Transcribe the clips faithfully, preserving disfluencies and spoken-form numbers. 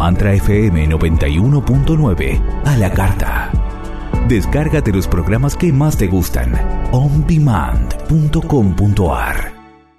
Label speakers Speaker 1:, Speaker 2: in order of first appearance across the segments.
Speaker 1: Mantra F M noventa y uno punto nueve a la carta. Descárgate los programas que más te gustan. on demand punto com punto a r.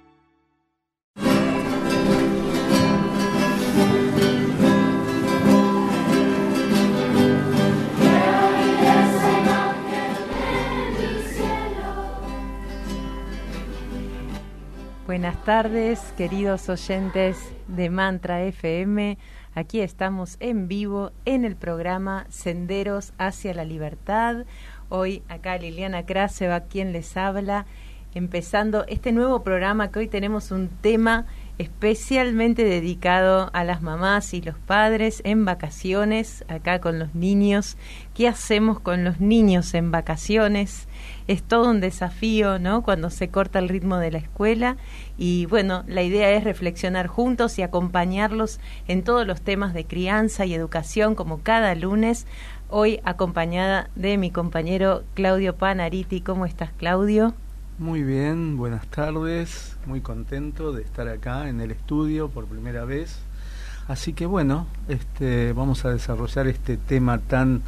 Speaker 2: Buenas tardes, queridos oyentes de Mantra F M. Aquí estamos en vivo en el programa Senderos hacia la Libertad. Hoy acá Liliana Kraseva, quien les habla, empezando este nuevo programa que hoy tenemos un tema especialmente dedicado a las mamás y los padres en vacaciones, acá con los niños. ¿Qué hacemos con los niños en vacaciones? Es todo un desafío, ¿no?, cuando se corta el ritmo de la escuela. Y bueno, la idea es reflexionar juntos y acompañarlos en todos los temas de crianza y educación, como cada lunes. Hoy acompañada de mi compañero Claudio Panariti. ¿Cómo estás, Claudio?
Speaker 3: Muy bien, buenas tardes, muy contento de estar acá en el estudio por primera vez. Así que bueno, este, vamos a desarrollar este tema tan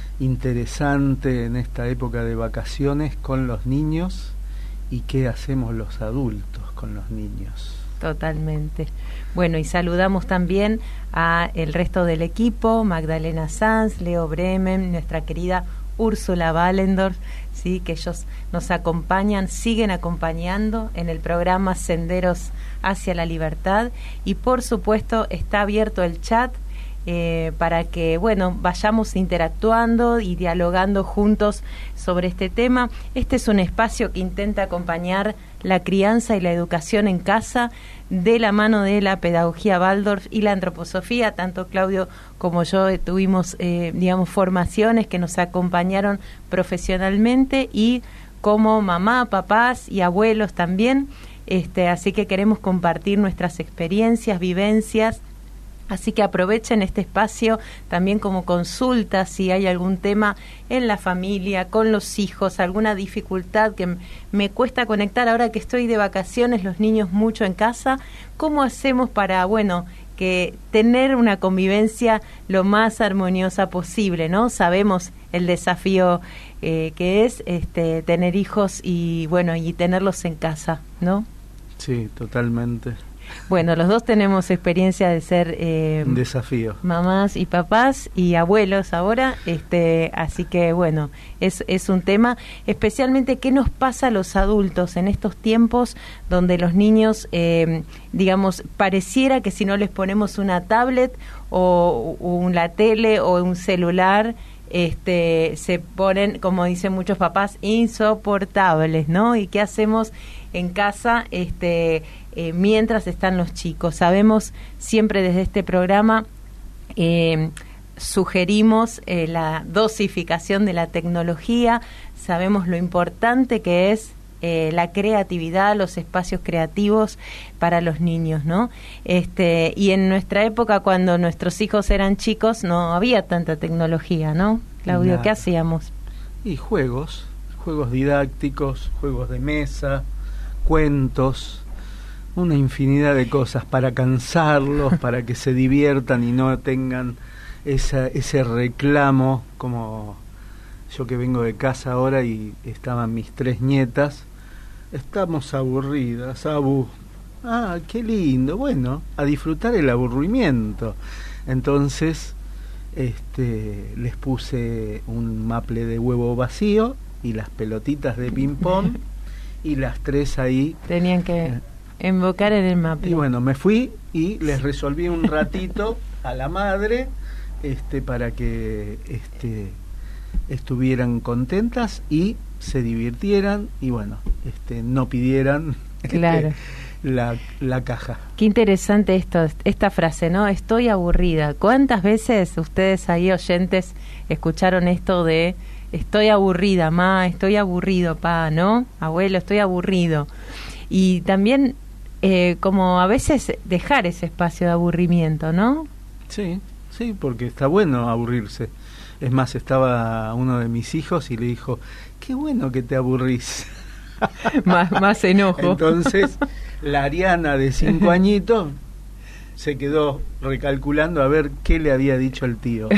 Speaker 3: interesante en esta época de vacaciones con los niños y qué hacemos los adultos con los niños. Totalmente.
Speaker 2: Bueno, y saludamos también a el resto del equipo: Magdalena Sanz, Leo Bremen, nuestra querida Úrsula Wallendorf, sí, que ellos nos acompañan, siguen acompañando en el programa Senderos hacia la Libertad. Y por supuesto está abierto el chat eh, para que, bueno, vayamos interactuando y dialogando juntos sobre este tema. Este es un espacio que intenta acompañar la crianza y la educación en casa de la mano de la pedagogía Waldorf y la antroposofía. Tanto Claudio como yo tuvimos, eh, digamos, formaciones que nos acompañaron profesionalmente, y como mamá, papás y abuelos también. Este, así que queremos compartir nuestras experiencias, vivencias. Así que aprovechen este espacio también como consulta si hay algún tema en la familia, con los hijos, alguna dificultad que me cuesta conectar ahora que estoy de vacaciones, los niños mucho en casa. ¿Cómo hacemos para, bueno, que tener una convivencia lo más armoniosa posible, ¿no? Sabemos el desafío eh, que es este, tener hijos y, bueno, y tenerlos en casa, ¿no?
Speaker 3: Sí, totalmente.
Speaker 2: Bueno, los dos tenemos experiencia de ser eh,
Speaker 3: un desafío,
Speaker 2: mamás y papás y abuelos ahora, este, así que bueno, es es un tema, especialmente qué nos pasa a los adultos en estos tiempos donde los niños, eh, digamos, pareciera que si no les ponemos una tablet o, o una tele o un celular, este, se ponen, como dicen muchos papás, insoportables, ¿no? ¿Y qué hacemos en casa este eh, mientras están los chicos? Sabemos siempre desde este programa, eh, sugerimos eh, la dosificación de la tecnología. Sabemos lo importante que es eh, la creatividad, los espacios creativos para los niños, ¿no? Este, y en nuestra época, cuando nuestros hijos eran chicos, no había tanta tecnología, ¿no, Claudio? Nada. ¿Qué hacíamos?
Speaker 3: Y juegos, juegos didácticos, juegos de mesa, cuentos, una infinidad de cosas para cansarlos, para que se diviertan y no tengan esa, ese reclamo, como yo que vengo de casa ahora y estaban mis tres nietas. Estamos aburridas, abu. Ah, qué lindo. Bueno, a disfrutar el aburrimiento. Entonces, este, les puse un maple de huevo vacío y las pelotitas de ping pong y las tres ahí
Speaker 2: tenían que eh, invocar en el maple.
Speaker 3: Y bueno, me fui y les resolví un ratito a la madre, este, para que este estuvieran contentas y se divirtieran y bueno, este no pidieran
Speaker 2: claro.
Speaker 3: este, la, la caja.
Speaker 2: Qué interesante esto, esta frase, ¿no? Estoy aburrida. ¿Cuántas veces ustedes ahí, oyentes, escucharon esto de estoy aburrida, ma, estoy aburrido, pa, ¿no? Abuelo, estoy aburrido. Y también eh, como a veces dejar ese espacio de aburrimiento, ¿no?
Speaker 3: Sí, sí, porque está bueno aburrirse. Es más, estaba uno de mis hijos y le dijo, qué bueno que te aburrís.
Speaker 2: más, más enojo.
Speaker 3: Entonces, la Ariana de cinco añitos se quedó recalculando a ver qué le había dicho el tío.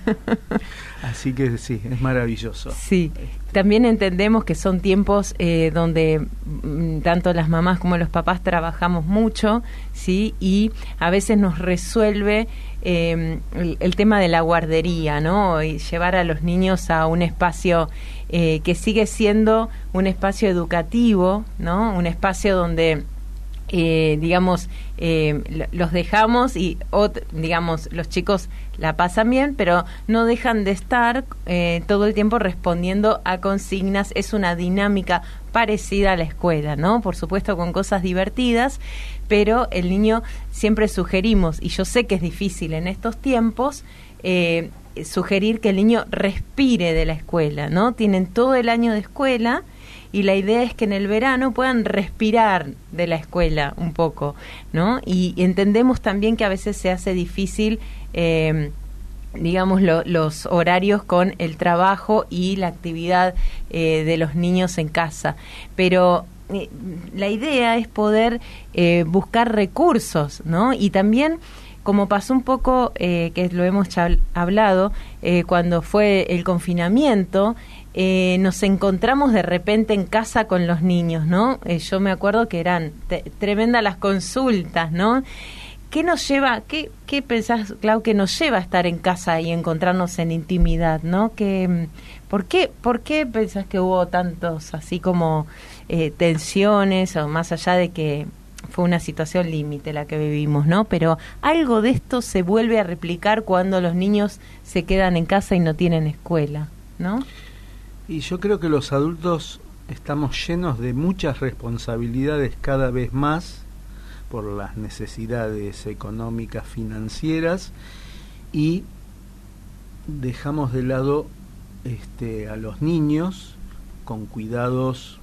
Speaker 3: Así que sí, es maravilloso.
Speaker 2: Sí, este. También entendemos que son tiempos eh, donde m, tanto las mamás como los papás trabajamos mucho, ¿sí? Y a veces nos resuelve eh, el, el tema de la guardería, ¿no? Y llevar a los niños a un espacio eh, que sigue siendo un espacio educativo, ¿no? Un espacio donde Eh, digamos, eh, los dejamos y, o, digamos, los chicos la pasan bien, pero no dejan de estar eh, todo el tiempo respondiendo a consignas. Es una dinámica parecida a la escuela, ¿no? Por supuesto con cosas divertidas, pero el niño siempre sugerimos, y yo sé que es difícil en estos tiempos, eh, sugerir que el niño respire de la escuela, ¿no? Tienen todo el año de escuela, y la idea es que en el verano puedan respirar de la escuela un poco, ¿no? Y, y entendemos también que a veces se hace difícil, eh, digamos, lo, los horarios con el trabajo y la actividad eh, de los niños en casa. Pero eh, la idea es poder eh, buscar recursos, ¿no? Y también, como pasó un poco, eh, que lo hemos chal- hablado, eh, cuando fue el confinamiento, Eh, nos encontramos de repente en casa con los niños, ¿no? Eh, yo me acuerdo que eran te- tremendas las consultas, ¿no? ¿Qué nos lleva, qué, qué pensás, Clau, que nos lleva a estar en casa y encontrarnos en intimidad, ¿no? Que, ¿por qué, por qué pensás que hubo tantos, así como eh, tensiones, o más allá de que fue una situación límite la que vivimos, ¿no? Pero algo de esto se vuelve a replicar cuando los niños se quedan en casa y no tienen escuela, ¿no?
Speaker 3: Y yo creo que los adultos estamos llenos de muchas responsabilidades cada vez más por las necesidades económicas, financieras, y dejamos de lado este, a los niños con cuidados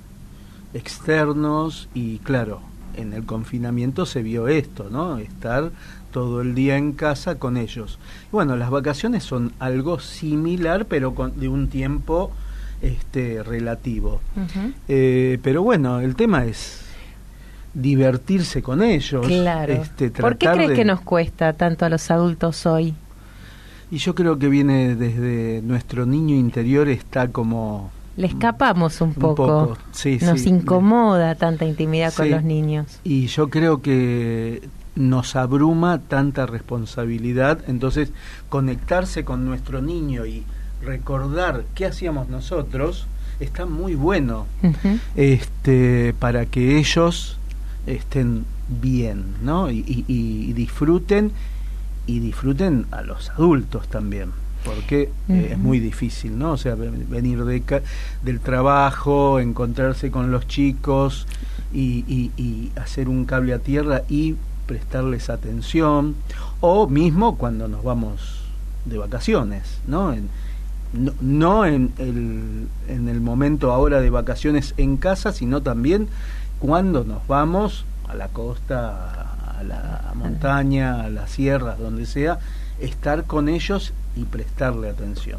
Speaker 3: externos. Y claro, en el confinamiento se vio esto, ¿no? Estar todo el día en casa con ellos. Bueno, las vacaciones son algo similar, pero con, de un tiempo este relativo. Uh-huh. Eh, pero bueno, el tema es divertirse con ellos.
Speaker 2: Claro.
Speaker 3: Este,
Speaker 2: ¿Por qué crees
Speaker 3: de...
Speaker 2: que nos cuesta tanto a los adultos hoy?
Speaker 3: Y yo creo que viene desde nuestro niño interior, está como...
Speaker 2: Le escapamos un poco.
Speaker 3: Un poco. Sí,
Speaker 2: nos
Speaker 3: sí.
Speaker 2: incomoda tanta intimidad
Speaker 3: sí.
Speaker 2: con los niños.
Speaker 3: Y yo creo que nos abruma tanta responsabilidad, entonces conectarse con nuestro niño y recordar qué hacíamos nosotros está muy bueno. Uh-huh. este para que ellos estén bien, ¿no? Y, y, y disfruten y disfruten a los adultos también, porque uh-huh. eh, es muy difícil, ¿no? O sea, venir de ca- del trabajo, encontrarse con los chicos y, y, y hacer un cable a tierra y prestarles atención, o mismo cuando nos vamos de vacaciones, ¿no? En, No, no en el, en el momento ahora de vacaciones en casa, sino también cuando nos vamos a la costa, a la montaña, a las sierras, donde sea, estar con ellos y prestarle atención.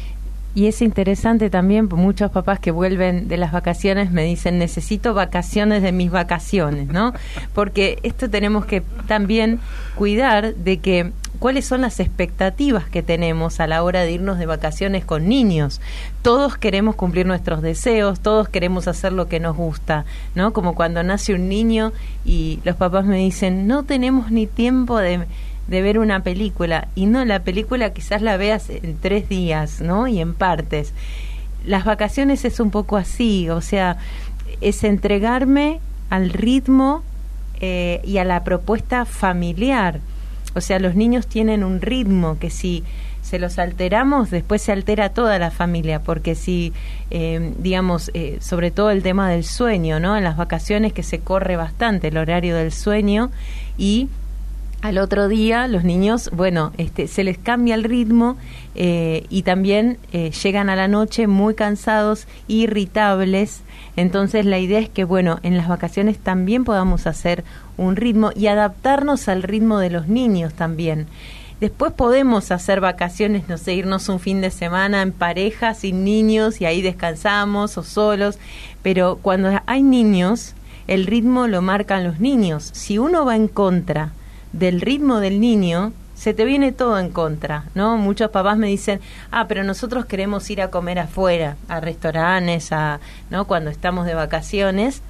Speaker 2: Y es interesante también, muchos papás que vuelven de las vacaciones me dicen, necesito vacaciones de mis vacaciones, ¿no? Porque esto tenemos que también cuidar de que cuáles son las expectativas que tenemos a la hora de irnos de vacaciones con niños. Todos queremos cumplir nuestros deseos, todos queremos hacer lo que nos gusta, ¿no? Como cuando nace un niño y los papás me dicen, no tenemos ni tiempo de... de ver una película, y no, la película quizás la veas en tres días, ¿no? Y en partes. Las vacaciones es un poco así, o sea, es entregarme al ritmo eh, y a la propuesta familiar. O sea, los niños tienen un ritmo que si se los alteramos, después se altera toda la familia, porque si, eh, digamos, eh, sobre todo el tema del sueño, ¿no? En las vacaciones que se corre bastante el horario del sueño, y al otro día los niños, bueno, este, se les cambia el ritmo eh, y también eh, llegan a la noche muy cansados, irritables. Entonces la idea es que, bueno, en las vacaciones también podamos hacer un ritmo y adaptarnos al ritmo de los niños también. Después podemos hacer vacaciones, no sé, irnos un fin de semana en pareja, sin niños, y ahí descansamos, o solos. Pero cuando hay niños, el ritmo lo marcan los niños. Si uno va en contra del ritmo del niño, se te viene todo en contra, ¿no? Muchos papás me dicen, ah, pero nosotros queremos ir a comer afuera, a restaurantes, a, ¿no? Cuando estamos de vacaciones.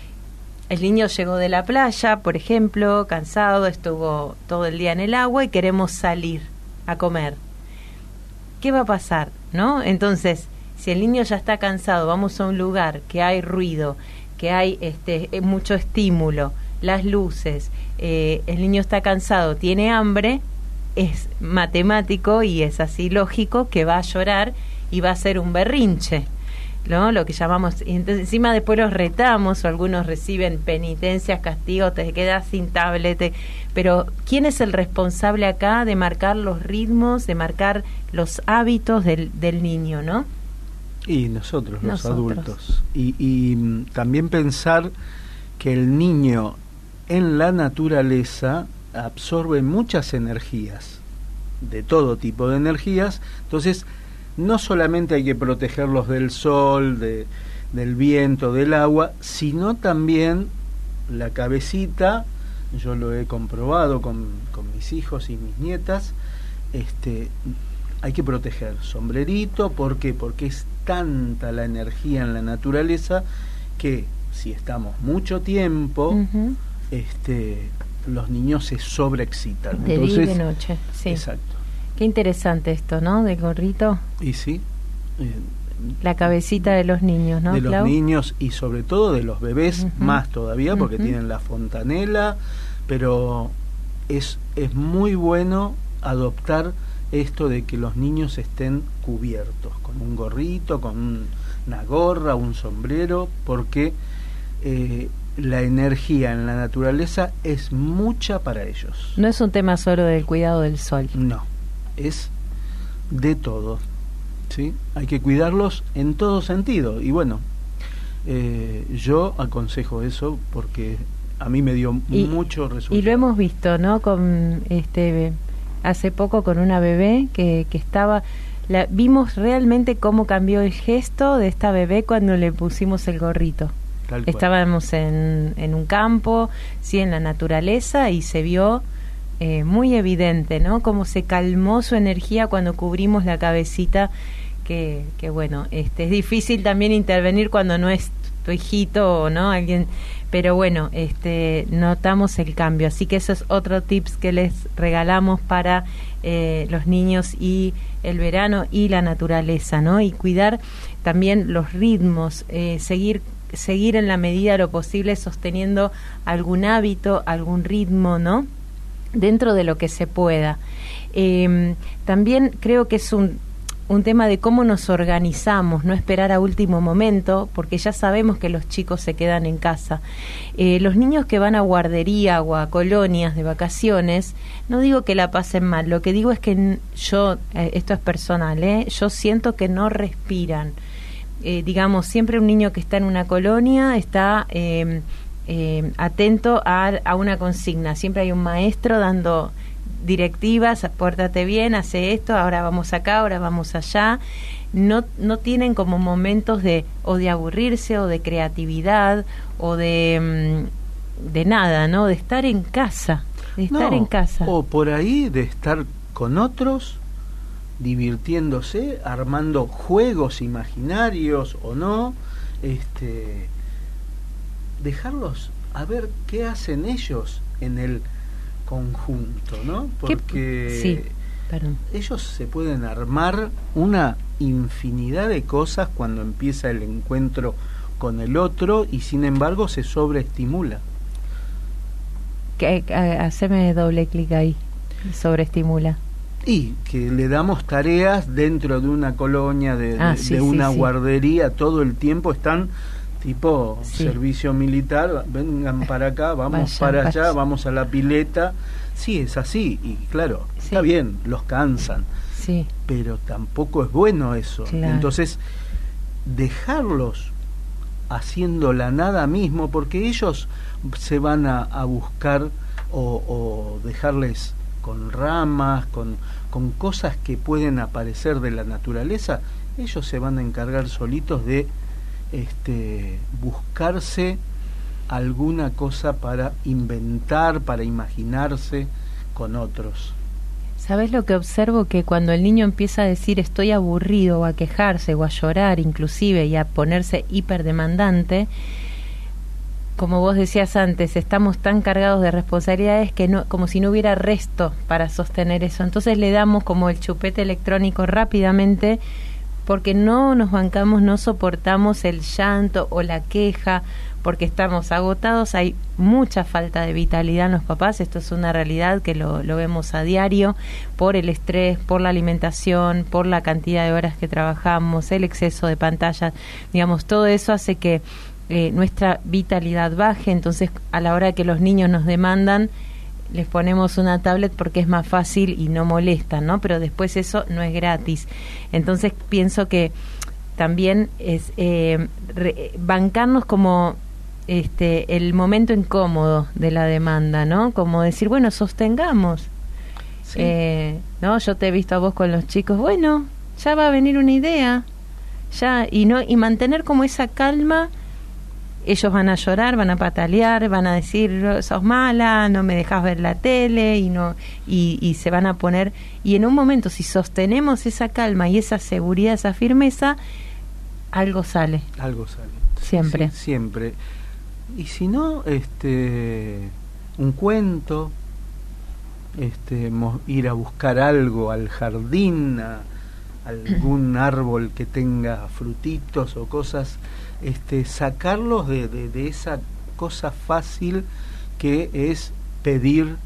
Speaker 2: El niño llegó de la playa, por ejemplo, cansado, estuvo todo el día en el agua y queremos salir a comer. ¿Qué va a pasar, no? Entonces, si el niño ya está cansado, vamos a un lugar que hay ruido, que hay este mucho estímulo, las luces, eh, el niño está cansado, tiene hambre, es matemático y es así lógico que va a llorar y va a hacer un berrinche, ¿no? Lo que llamamos, y entonces encima después los retamos, o algunos reciben penitencias, castigos, te quedas sin tablet, pero ¿quién es el responsable acá de marcar los ritmos, de marcar los hábitos del, del niño, no?
Speaker 3: Y nosotros, los
Speaker 2: Nosotros.
Speaker 3: adultos. Y, y también pensar que el niño en la naturaleza absorbe muchas energías, de todo tipo de energías, entonces no solamente hay que protegerlos del sol, de, del viento, del agua, sino también la cabecita, yo lo he comprobado con, con mis hijos y mis nietas, este, hay que proteger sombrerito, ¿por qué? Porque es tanta la energía en la naturaleza que si estamos mucho tiempo, uh-huh. este los niños se sobreexcitan.
Speaker 2: De
Speaker 3: Entonces,
Speaker 2: día y de noche, sí.
Speaker 3: Exacto.
Speaker 2: Qué interesante esto, ¿no? De gorrito.
Speaker 3: Y sí. Eh,
Speaker 2: la cabecita de los niños, ¿no?
Speaker 3: De los
Speaker 2: Clau?
Speaker 3: niños y sobre todo de los bebés, uh-huh. más todavía, porque uh-huh. tienen la fontanela, pero es, es muy bueno adoptar esto de que los niños estén cubiertos, con un gorrito, con un, una gorra, un sombrero, porque eh, la energía en la naturaleza es mucha para ellos.
Speaker 2: No es un tema solo del cuidado del sol.
Speaker 3: No, es de todo, ¿sí? Hay que cuidarlos en todo sentido. Y bueno, eh, yo aconsejo eso porque a mí me dio y, mucho resultado.
Speaker 2: Y lo hemos visto, ¿no? Con este hace poco con una bebé que, que estaba... La, vimos realmente cómo cambió el gesto de esta bebé cuando le pusimos el gorrito. Estábamos en, en un campo, sí, en la naturaleza, y se vio eh, muy evidente, ¿no? Cómo se calmó su energía cuando cubrimos la cabecita, que, que bueno, este, es difícil también intervenir cuando no es tu hijito o no alguien, pero bueno, este, notamos el cambio, así que eso es otro tips que les regalamos para eh, los niños y el verano y la naturaleza, ¿no? Y cuidar también los ritmos, eh, seguir seguir en la medida de lo posible sosteniendo algún hábito, algún ritmo, ¿no? Dentro de lo que se pueda. Eh, también creo que es un, un tema de cómo nos organizamos, no esperar a último momento, porque ya sabemos que los chicos se quedan en casa. Eh, los niños que van a guardería o a colonias de vacaciones, no digo que la pasen mal, lo que digo es que yo, eh, esto es personal, ¿eh? Yo siento que no respiran. Eh, digamos, siempre un niño que está en una colonia está eh, eh, atento a, a una consigna. Siempre hay un maestro dando directivas, pórtate bien, hace esto, ahora vamos acá, ahora vamos allá. No, no tienen como momentos de o de aburrirse o de creatividad o de, de nada, ¿no? De estar en casa, de estar
Speaker 3: no,
Speaker 2: en casa.
Speaker 3: O por ahí de estar con otros, divirtiéndose, armando juegos imaginarios o no, este, dejarlos a ver qué hacen ellos en el conjunto, ¿no? Porque
Speaker 2: sí, perdón.
Speaker 3: ellos se pueden armar una infinidad de cosas cuando empieza el encuentro con el otro y sin embargo se sobreestimula.
Speaker 2: Que, haceme doble clic ahí, sobreestimula.
Speaker 3: Y que le damos tareas dentro de una colonia, de,
Speaker 2: ah,
Speaker 3: de,
Speaker 2: sí,
Speaker 3: de una
Speaker 2: sí,
Speaker 3: guardería, sí. Todo el tiempo están tipo
Speaker 2: sí.
Speaker 3: servicio militar, vengan para acá, vamos Vayan, para allá, vaya. Vamos a la pileta. Sí, es así, y claro, sí. Está bien, los cansan,
Speaker 2: sí.
Speaker 3: Pero tampoco es bueno eso.
Speaker 2: Claro.
Speaker 3: Entonces, dejarlos haciendo la nada mismo, porque ellos se van a, a buscar o, o dejarles con ramas, con, con cosas que pueden aparecer de la naturaleza, ellos se van a encargar solitos de este, buscarse alguna cosa para inventar, para imaginarse con otros.
Speaker 2: ¿Sabés lo que observo? Que cuando el niño empieza a decir estoy aburrido, o a quejarse, o a llorar inclusive, y a ponerse hiperdemandante, como vos decías antes, estamos tan cargados de responsabilidades que no, como si no hubiera resto para sostener eso. Entonces le damos como el chupete electrónico rápidamente, porque no nos bancamos, no soportamos el llanto o la queja, porque estamos agotados. Hay mucha falta de vitalidad en los papás, esto es una realidad que lo, lo vemos a diario, por el estrés, por la alimentación, por la cantidad de horas que trabajamos, el exceso de pantallas, digamos, todo eso hace que eh, nuestra vitalidad baje. Entonces, a la hora que los niños nos demandan, les ponemos una tablet porque es más fácil y no molesta, ¿no? Pero después eso no es gratis. Entonces, pienso que también es eh, re, bancarnos como este el momento incómodo de la demanda, ¿no? Como decir, bueno, sostengamos. Sí. Eh, ¿no? Yo te he visto a vos con los chicos, bueno, ya va a venir una idea, ya, y no y mantener como esa calma. Ellos van a llorar, van a patalear, van a decir, sos mala, no me dejas ver la tele, y no y, y se van a poner, y en un momento, si sostenemos esa calma y esa seguridad, esa firmeza, algo sale.
Speaker 3: Algo sale.
Speaker 2: Siempre.
Speaker 3: Sí, siempre. Y si no, este un cuento, este mo, ir a buscar algo al jardín, a, algún árbol que tenga frutitos o cosas, este sacarlos de, de, de esa cosa fácil que es pedir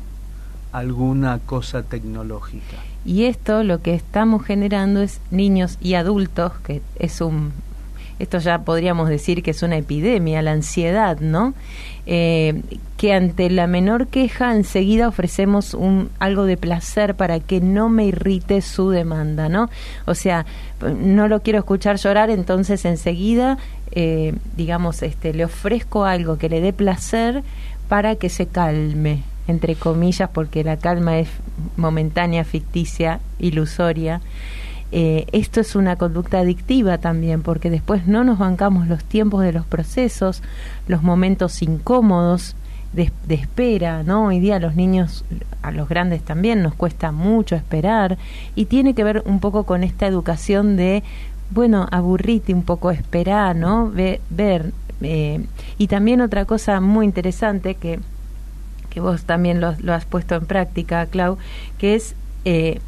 Speaker 3: alguna cosa tecnológica.
Speaker 2: Y esto lo que estamos generando es niños y adultos, que es un... Esto ya podríamos decir que es una epidemia, la ansiedad, ¿no? Eh, que ante la menor queja enseguida ofrecemos un algo de placer para que no me irrite su demanda, ¿no? O sea, no lo quiero escuchar llorar, entonces enseguida, eh, digamos, este, le ofrezco algo que le dé placer para que se calme, entre comillas, porque la calma es momentánea, ficticia, ilusoria. Eh, esto es una conducta adictiva también, porque después no nos bancamos los tiempos de los procesos, los momentos incómodos de, de espera, ¿no? Hoy día a los niños, a los grandes también, nos cuesta mucho esperar, y tiene que ver un poco con esta educación de, bueno, aburrite un poco, esperar, ¿no? Ver, ver eh, y también otra cosa muy interesante que, que vos también lo, lo has puesto en práctica, Clau, que es... Eh,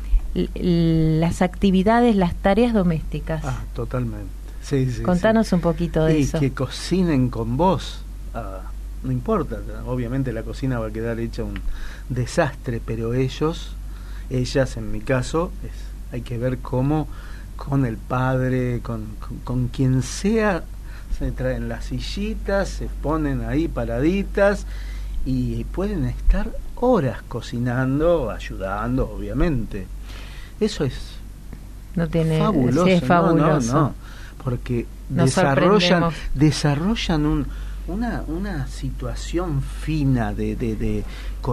Speaker 2: las actividades, las tareas domésticas.
Speaker 3: Ah, totalmente. Sí, sí,
Speaker 2: Contanos
Speaker 3: sí.
Speaker 2: un poquito de
Speaker 3: y
Speaker 2: eso.
Speaker 3: Y que cocinen con vos. Ah, no importa, obviamente la cocina va a quedar hecha un desastre, pero ellos, ellas en mi caso, es, hay que ver cómo con el padre, con, con, con quien sea, se traen las sillitas, se ponen ahí paraditas y pueden estar horas cocinando, ayudando, obviamente. Eso es
Speaker 2: no tiene,
Speaker 3: fabuloso,
Speaker 2: sí, es fabuloso.
Speaker 3: No, no, no, porque
Speaker 2: Nos
Speaker 3: desarrollan desarrollan un, una una situación fina de, de, de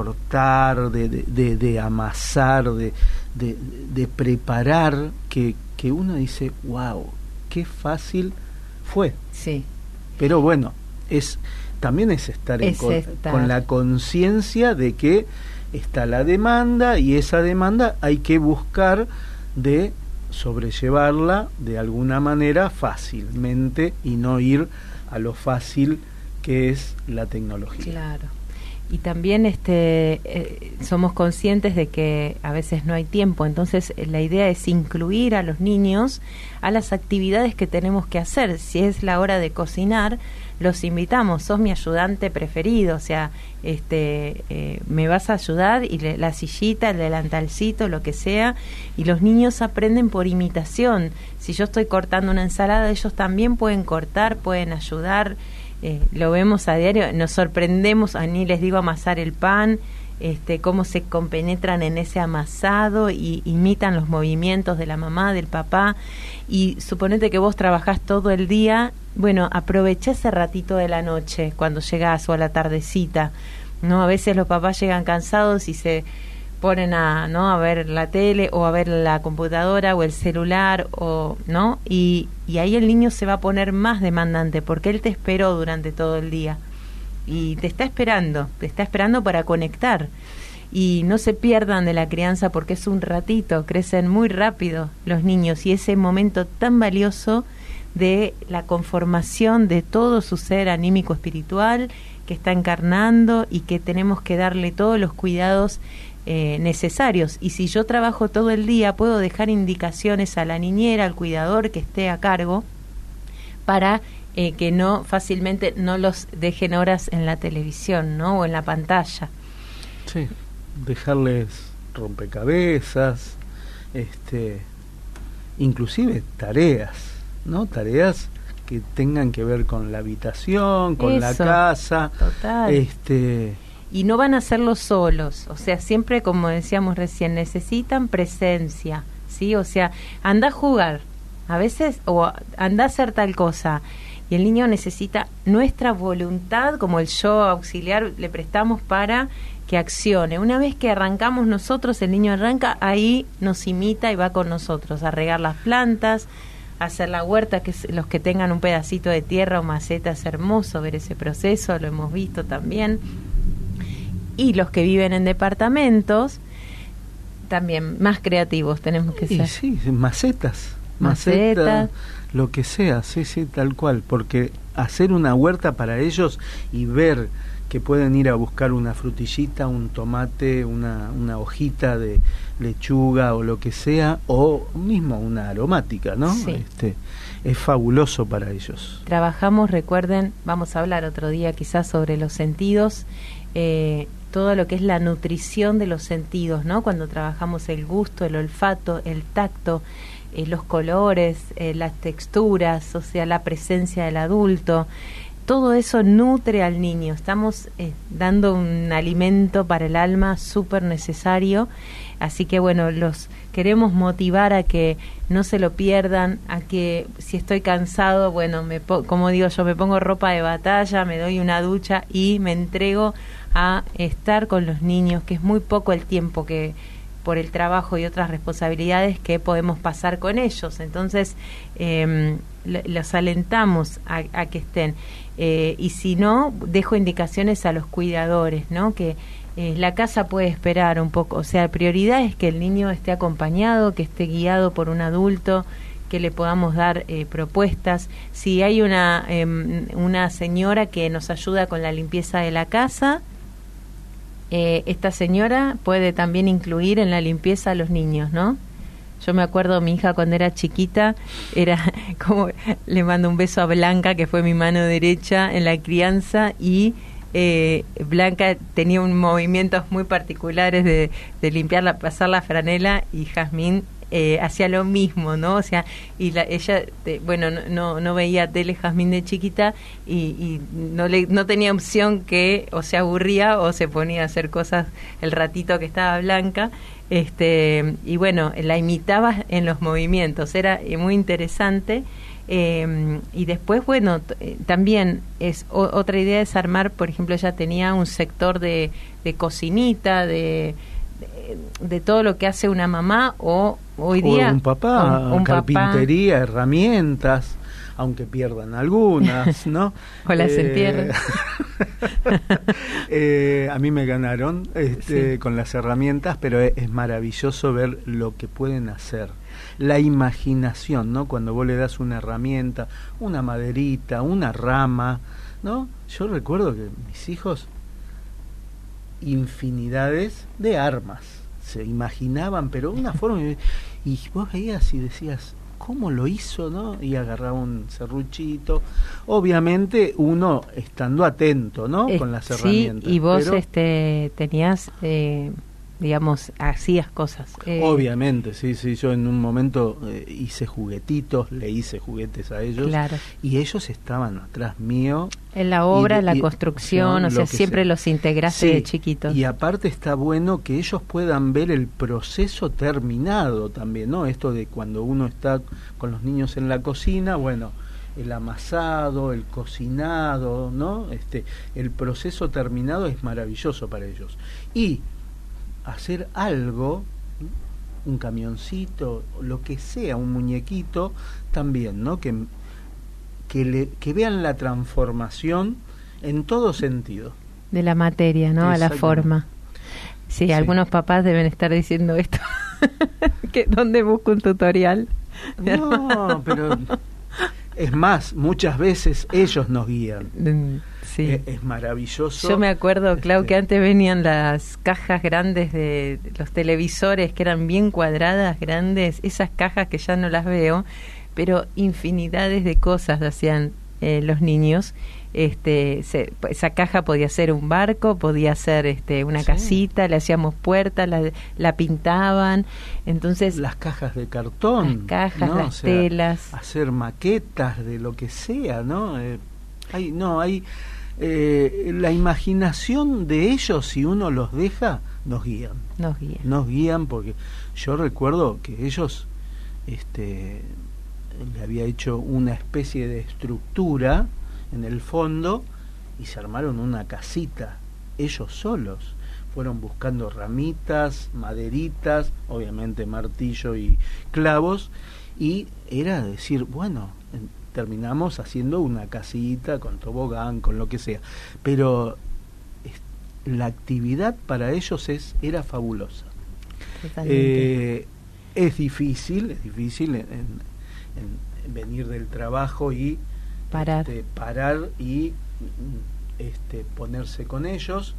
Speaker 3: cortar, de, de, de, de amasar, de, de, de preparar, que, que uno dice, wow, qué fácil fue.
Speaker 2: Sí.
Speaker 3: Pero bueno, es también es estar,
Speaker 2: es
Speaker 3: en,
Speaker 2: estar.
Speaker 3: con la conciencia de que está la demanda, y esa demanda hay que buscar de sobrellevarla de alguna manera fácilmente y no ir a lo fácil que es la tecnología.
Speaker 2: Claro. Y también este eh, somos conscientes de que a veces no hay tiempo, entonces eh, la idea es incluir a los niños a las actividades que tenemos que hacer. Si es la hora de cocinar, los invitamos, sos mi ayudante preferido, o sea, este eh, me vas a ayudar, y le, la sillita, el delantalcito, lo que sea, y los niños aprenden por imitación. Si yo estoy cortando una ensalada, ellos también pueden cortar, pueden ayudar. Eh, lo vemos a diario, nos sorprendemos, a ni les digo amasar el pan, este, cómo se compenetran en ese amasado y imitan los movimientos de la mamá, del papá. Y suponete que vos trabajás todo el día, bueno, aprovechá ese ratito de la noche cuando llegás, o a la tardecita, ¿no? A veces los papás llegan cansados y se ponen a, ¿no?, a ver la tele o a ver la computadora o el celular, o ¿no? Y, y ahí el niño se va a poner más demandante porque él te esperó durante todo el día. y te está esperando, te está esperando para conectar. Y no se pierdan de la crianza porque es un ratito, crecen muy rápido los niños y ese momento tan valioso de la conformación de todo su ser anímico espiritual que está encarnando y que tenemos que darle todos los cuidados eh, necesarios. Y si yo trabajo todo el día, puedo dejar indicaciones a la niñera, al cuidador que esté a cargo, para eh, que no fácilmente no los dejen horas en la televisión, ¿no? O en la pantalla.
Speaker 3: Sí, dejarles rompecabezas, este, inclusive tareas, ¿no? Tareas que tengan que ver con la habitación, con Eso, la casa.
Speaker 2: Total.
Speaker 3: Este,
Speaker 2: y no van a hacerlo solos, o sea, siempre, como decíamos recién, necesitan presencia, ¿sí? O sea, anda a jugar, a veces, o anda a hacer tal cosa, y el niño necesita nuestra voluntad, como el yo auxiliar le prestamos para que accione. Una vez que arrancamos nosotros, el niño arranca, ahí nos imita y va con nosotros a regar las plantas, a hacer la huerta, que es, los que tengan un pedacito de tierra o maceta, es hermoso ver ese proceso, lo hemos visto también. Y los que viven en departamentos, también más creativos tenemos que ser.
Speaker 3: Sí, sí, macetas,
Speaker 2: macetas,
Speaker 3: maceta, lo que sea, sí, sí, tal cual, porque hacer una huerta para ellos y ver que pueden ir a buscar una frutillita, un tomate, una, una hojita de lechuga o lo que sea, o mismo una aromática, ¿no?
Speaker 2: Sí.
Speaker 3: Este, es fabuloso para ellos.
Speaker 2: Trabajamos, recuerden, vamos a hablar otro día quizás sobre los sentidos, eh, todo lo que es la nutrición de los sentidos, ¿no? Cuando trabajamos el gusto, el olfato, el tacto, eh, los colores, eh, las texturas, o sea, la presencia del adulto. Todo eso nutre al niño. Estamos eh, dando un alimento para el alma súper necesario. Así que, bueno, los queremos motivar a que no se lo pierdan, a que si estoy cansado, bueno, me po- como digo yo, me pongo ropa de batalla, me doy una ducha y me entrego a estar con los niños, que es muy poco el tiempo que por el trabajo y otras responsabilidades que podemos pasar con ellos. Entonces, eh, los alentamos a, a que estén. Eh, y si no, dejo indicaciones a los cuidadores, ¿no? Que eh, la casa puede esperar un poco. O sea, la prioridad es que el niño esté acompañado, que esté guiado por un adulto, que le podamos dar eh, propuestas. Si hay una, eh, una señora que nos ayuda con la limpieza de la casa, eh, esta señora puede también incluir en la limpieza a los niños, ¿no? Yo me acuerdo, mi hija cuando era chiquita, era como, le mando un beso a Blanca, que fue mi mano derecha en la crianza, y eh, Blanca tenía un movimientos muy particulares de, de limpiar, la, pasar la franela, y Jazmín eh, hacía lo mismo, ¿no? O sea, y la, ella, de, bueno, no, no, no veía tele Jazmín de chiquita, y, y no, le, no tenía opción que o se aburría o se ponía a hacer cosas el ratito que estaba Blanca. Este, y bueno, la imitaba en los movimientos, era muy interesante. Eh, y después, bueno, t- también es o, otra idea es armar, por ejemplo, ella tenía un sector de, de cocinita, de, de, de todo lo que hace una mamá, o hoy día
Speaker 3: o un papá,
Speaker 2: un, un
Speaker 3: carpintería,
Speaker 2: papá.
Speaker 3: herramientas, aunque pierdan algunas, ¿no?
Speaker 2: O las
Speaker 3: eh,
Speaker 2: entierren.
Speaker 3: eh, a mí me ganaron este,
Speaker 2: Sí.
Speaker 3: con las herramientas, pero es, es maravilloso ver lo que pueden hacer. La imaginación, ¿no? Cuando vos le das una herramienta, una maderita, una rama, ¿no? Yo recuerdo que mis hijos, infinidades de armas, se imaginaban, pero de una forma, y vos veías y decías, ¿cómo lo hizo, no? Y agarraba un serruchito, obviamente uno estando atento, ¿no?
Speaker 2: Eh,
Speaker 3: con las
Speaker 2: sí,
Speaker 3: herramientas.
Speaker 2: y vos
Speaker 3: pero,
Speaker 2: este tenías, eh, digamos, hacías cosas. Eh,
Speaker 3: obviamente, sí, sí, yo en un momento eh, hice juguetitos, le hice juguetes a ellos,
Speaker 2: claro.
Speaker 3: Y ellos estaban atrás mío.
Speaker 2: En la obra,
Speaker 3: y,
Speaker 2: en la
Speaker 3: y,
Speaker 2: construcción, o sea,
Speaker 3: lo que
Speaker 2: siempre
Speaker 3: sea.
Speaker 2: los integraste
Speaker 3: Sí,
Speaker 2: de chiquitos.
Speaker 3: Y aparte está bueno que ellos puedan ver el proceso terminado también, ¿no? Esto de cuando uno está con los niños en la cocina, bueno, el amasado, el cocinado, ¿no? Este, el proceso terminado es maravilloso para ellos. Y hacer algo, un camioncito, lo que sea, un muñequito, también, ¿no? Que, que, le, que vean la transformación en todo sentido.
Speaker 2: De la materia, ¿no? A la forma. Sí, sí, algunos papás deben estar diciendo esto. ¿Que ¿Dónde busco un tutorial?
Speaker 3: No, pero es más, muchas veces ellos nos guían.
Speaker 2: Sí.
Speaker 3: Es, es maravilloso.
Speaker 2: Yo me acuerdo, Clau,
Speaker 3: este...
Speaker 2: que antes venían las cajas grandes de los televisores, que eran bien cuadradas, grandes, esas cajas que ya no las veo, pero infinidades de cosas hacían eh, los niños. Este, se, esa caja podía ser un barco, podía ser este, una sí. casita, le hacíamos puertas, la, la pintaban, entonces
Speaker 3: las cajas de cartón,
Speaker 2: las cajas,
Speaker 3: ¿no?
Speaker 2: las
Speaker 3: o sea,
Speaker 2: telas,
Speaker 3: hacer maquetas de lo que sea, ¿no? Eh, hay, no hay eh, la imaginación de ellos, si uno los deja, nos guían,
Speaker 2: nos guían,
Speaker 3: nos guían porque yo recuerdo que ellos, este, le había hecho una especie de estructura en el fondo y se armaron una casita ellos solos, fueron buscando ramitas, maderitas, obviamente martillo y clavos, y era decir, bueno, terminamos haciendo una casita con tobogán, con lo que sea, pero la actividad para ellos es era fabulosa. Eh, es difícil, es difícil en, en, en venir del trabajo y
Speaker 2: parar,
Speaker 3: este, parar y este, ponerse con ellos.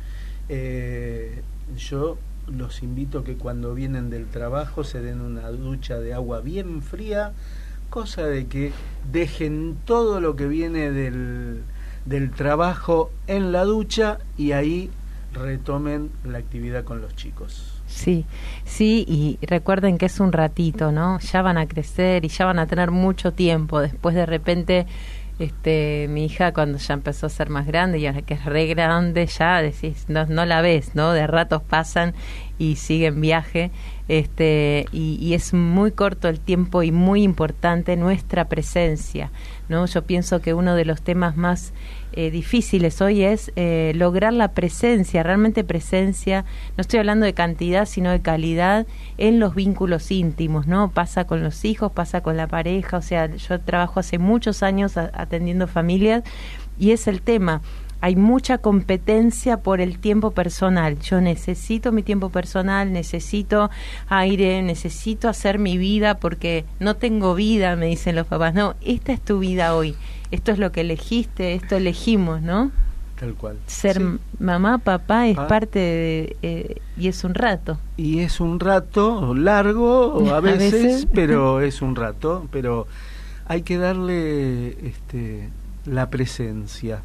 Speaker 3: Eh, yo los invito a que cuando vienen del trabajo se den una ducha de agua bien fría, cosa de que dejen todo lo que viene del, del trabajo en la ducha y ahí retomen la actividad con los chicos.
Speaker 2: Sí, sí, y recuerden que es un ratito, ¿no? Ya van a crecer y ya van a tener mucho tiempo. Después de repente, este, mi hija cuando ya empezó a ser más grande y ahora que es re grande, ya decís, no, no la ves, ¿no? De ratos pasan y siguen viaje, este, y, y es muy corto el tiempo y muy importante nuestra presencia, ¿no? Yo pienso que uno de los temas más eh, difíciles hoy es eh, lograr la presencia, realmente presencia, no estoy hablando de cantidad, sino de calidad en los vínculos íntimos, ¿no? Pasa con los hijos, pasa con la pareja, o sea, yo trabajo hace muchos años a, atendiendo familias y es el tema. Hay mucha competencia por el tiempo personal. Yo necesito mi tiempo personal, necesito aire, necesito hacer mi vida porque no tengo vida, me dicen los papás. No, esta es tu vida hoy. Esto es lo que elegiste, esto elegimos, ¿no?
Speaker 3: Tal cual.
Speaker 2: Ser sí. mamá, papá es ah. parte de... Eh, y es un rato.
Speaker 3: Y es un rato largo a veces, a veces. pero es un rato. Pero hay que darle este, la presencia.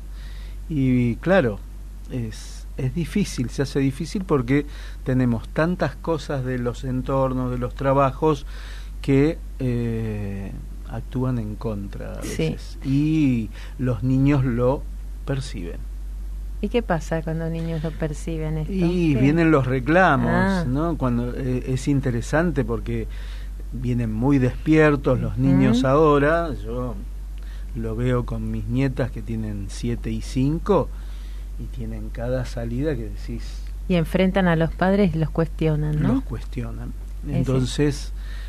Speaker 3: Y claro, es, es difícil, se hace difícil porque tenemos tantas cosas de los entornos, de los trabajos, que eh, actúan en contra a veces. Sí. Y los niños lo perciben.
Speaker 2: ¿Y qué pasa cuando los niños lo perciben esto?
Speaker 3: Y
Speaker 2: ¿Qué?
Speaker 3: Vienen los reclamos, ah. ¿no? Cuando eh, es interesante porque vienen muy despiertos los niños uh-huh. ahora. Yo lo veo con mis nietas que tienen siete y cinco y tienen cada salida que decís...
Speaker 2: Y enfrentan a los padres y los cuestionan, ¿no?
Speaker 3: Los cuestionan. Entonces,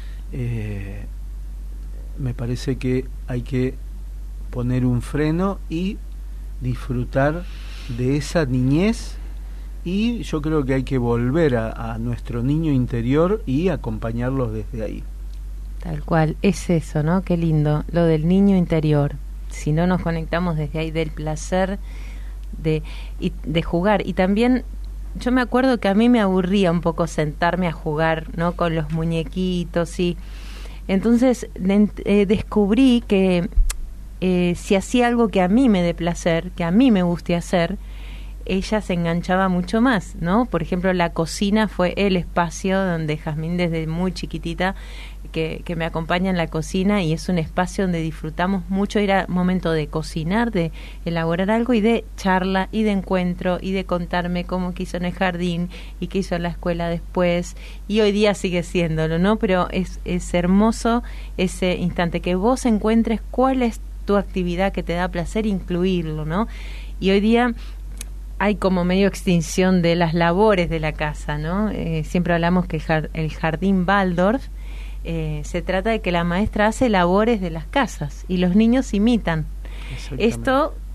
Speaker 3: eh, me parece que hay que poner un freno y disfrutar de esa niñez, y yo creo que hay que volver a, a nuestro niño interior y acompañarlos desde ahí.
Speaker 2: Tal cual, es eso, ¿no? Qué lindo, lo del niño interior. Si no nos conectamos desde ahí del placer de, y, de jugar. Y también, yo me acuerdo que a mí me aburría un poco sentarme a jugar, ¿no? Con los muñequitos y... Entonces de, eh, descubrí que eh, si hacía algo que a mí me dé placer, que a mí me guste hacer, ella se enganchaba mucho más, ¿no? Por ejemplo, la cocina fue el espacio donde Jazmín desde muy chiquitita que, que me acompaña en la cocina, y es un espacio donde disfrutamos mucho. Era momento de cocinar, de elaborar algo y de charla y de encuentro y de contarme cómo quiso en el jardín y qué hizo en la escuela después, y hoy día sigue siéndolo, ¿no? Pero es, es hermoso ese instante, que vos encuentres cuál es tu actividad que te da placer, incluirlo, ¿no? Y hoy día hay como medio extinción de las labores de la casa, ¿no? Eh, siempre hablamos que el, jar, el jardín Waldorf eh, se trata de que la maestra hace labores de las casas y los niños imitan. Esto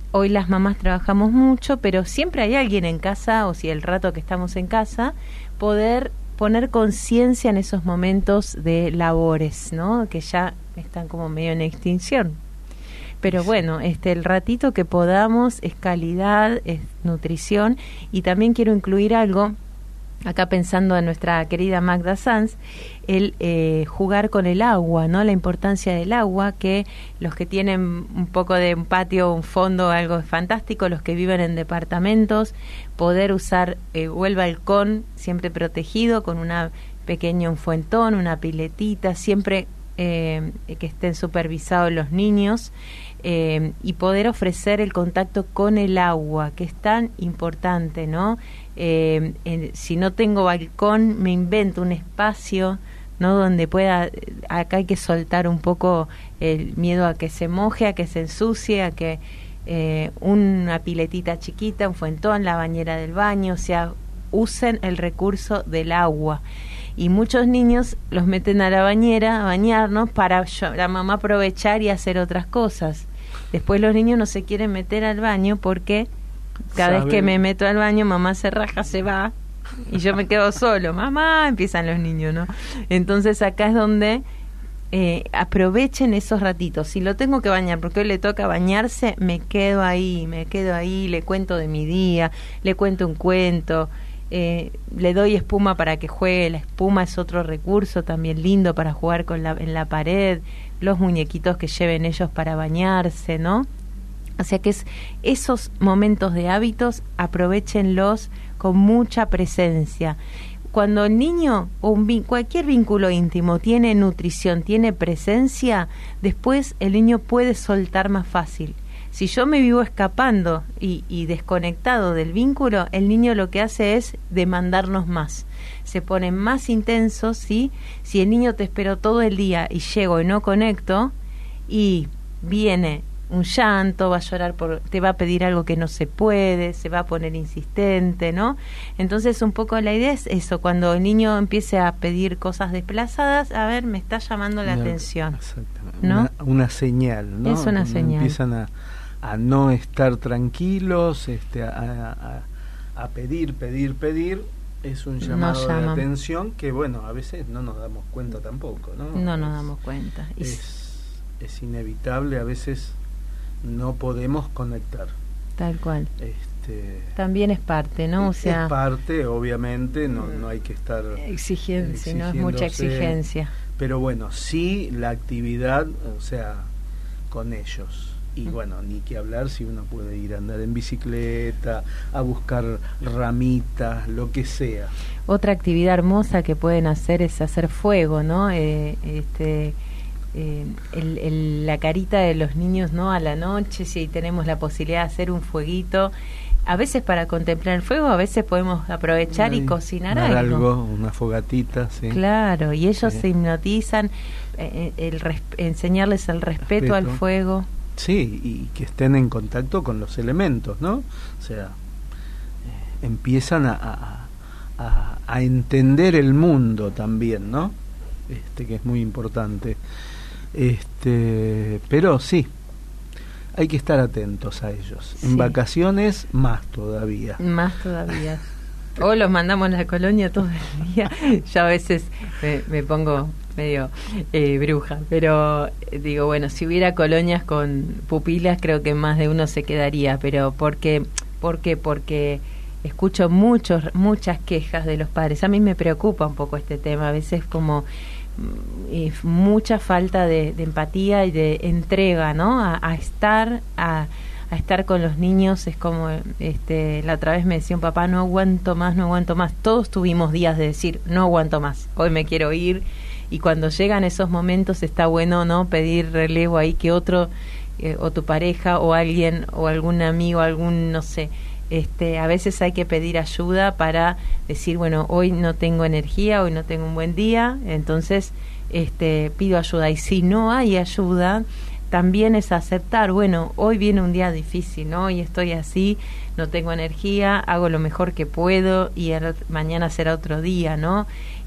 Speaker 2: hoy las mamás trabajamos mucho, pero siempre hay alguien en casa, o si el rato que estamos en casa, poder poner conciencia en esos momentos de labores, ¿no? Que ya están como medio en extinción. Pero bueno, este el ratito que podamos es calidad, es nutrición, y también quiero incluir algo, acá pensando en nuestra querida Magda Sanz, el eh, jugar con el agua, ¿no? La importancia del agua, que los que tienen un poco de un patio, un fondo, algo fantástico, los que viven en departamentos, poder usar eh, o el balcón siempre protegido con una pequeña un fuentón, una piletita, siempre eh, que estén supervisados los niños. Eh, y poder ofrecer el contacto con el agua, que es tan importante, ¿no? Eh, en, si no tengo balcón, me invento un espacio, ¿no? Donde pueda, acá hay que soltar un poco el miedo a que se moje, a que se ensucie, a que eh, una piletita chiquita, un fuentón, la bañera del baño, o sea, usen el recurso del agua. Y muchos niños los meten a la bañera a bañarnos para yo, la mamá aprovechar y hacer otras cosas. Después los niños no se quieren meter al baño porque cada ¿Saben? vez que me meto al baño mamá se raja, se va y yo me quedo solo. Mamá, empiezan los niños, ¿no? Entonces acá es donde eh, aprovechen esos ratitos. Si lo tengo que bañar porque hoy le toca bañarse, me quedo ahí, me quedo ahí, le cuento de mi día, le cuento un cuento. Eh, le doy espuma para que juegue. La espuma es otro recurso también lindo para jugar con la, en la pared, los muñequitos que lleven ellos para bañarse, ¿no? O sea que es, esos momentos de hábitos aprovéchenlos con mucha presencia. Cuando el niño o un, cualquier vínculo íntimo tiene nutrición, tiene presencia, después el niño puede soltar más fácil. Si yo me vivo escapando y, y desconectado del vínculo, el niño lo que hace es demandarnos más. Se pone más intenso, ¿sí? Si el niño te esperó todo el día y llego y no conecto, y viene un llanto, va a llorar, por, te va a pedir algo que no se puede, se va a poner insistente, ¿no? Entonces un poco la idea es eso, cuando el niño empiece a pedir cosas desplazadas, a ver, me está llamando la no, atención.
Speaker 3: Exactamente.
Speaker 2: ¿No?
Speaker 3: Una, una señal, ¿no?
Speaker 2: Es una
Speaker 3: Cuando
Speaker 2: señal.
Speaker 3: Empiezan a a no estar tranquilos, este, a, a, a pedir, pedir, pedir, es un llamado no de atención que, bueno, a veces no nos damos cuenta tampoco, ¿no?
Speaker 2: No
Speaker 3: es,
Speaker 2: nos damos cuenta.
Speaker 3: Es, es inevitable, a veces no podemos conectar.
Speaker 2: Tal cual.
Speaker 3: Este,
Speaker 2: También es parte, ¿no? O sea,
Speaker 3: es parte, obviamente, no, no hay que estar
Speaker 2: exigencia, no es mucha exigencia.
Speaker 3: Pero bueno, sí la actividad, o sea, con ellos. Y bueno, ni que hablar si uno puede ir a andar en bicicleta, a buscar ramitas, lo que sea.
Speaker 2: Otra actividad hermosa que pueden hacer es hacer fuego, ¿no? Eh, este, eh, el, el, la carita de los niños, ¿no? A la noche, si tenemos la posibilidad de hacer un fueguito, a veces para contemplar el fuego, a veces podemos aprovechar Ay, y cocinar algo.
Speaker 3: algo. Una fogatita, sí.
Speaker 2: Claro, y ellos
Speaker 3: sí.
Speaker 2: se hipnotizan, eh, el res, enseñarles el respeto, respeto al fuego.
Speaker 3: Sí, y que estén en contacto con los elementos, ¿no? O sea, eh, empiezan a, a, a, a entender el mundo también, ¿no? Este, que es muy importante. Este, pero sí, hay que estar atentos a ellos. Sí. En vacaciones, más todavía.
Speaker 2: Más todavía. O los mandamos a la colonia todo el día. Yo a veces me, me pongo medio eh, bruja, pero eh, digo, bueno, si hubiera colonias con pupilas, creo que más de uno se quedaría, pero porque, ¿por qué? Porque escucho muchos, muchas quejas de los padres. A mí me preocupa un poco este tema, a veces como eh, mucha falta de, de empatía y de entrega, ¿no? A, a estar, a a estar con los niños. Es como, este, la otra vez me decía un papá, no aguanto más, no aguanto más. Todos tuvimos días de decir, no aguanto más, hoy me quiero ir. Y cuando llegan esos momentos está bueno, ¿no? Pedir relevo ahí, que otro, eh, o tu pareja, o alguien, o algún amigo, algún, no sé, este, a veces hay que pedir ayuda para decir, bueno, hoy no tengo energía, hoy no tengo un buen día, entonces este, pido ayuda. Y si no hay ayuda, también es aceptar, bueno, hoy viene un día difícil, ¿no? Hoy estoy así, no tengo energía, hago lo mejor que puedo y el, mañana será otro día, ¿no?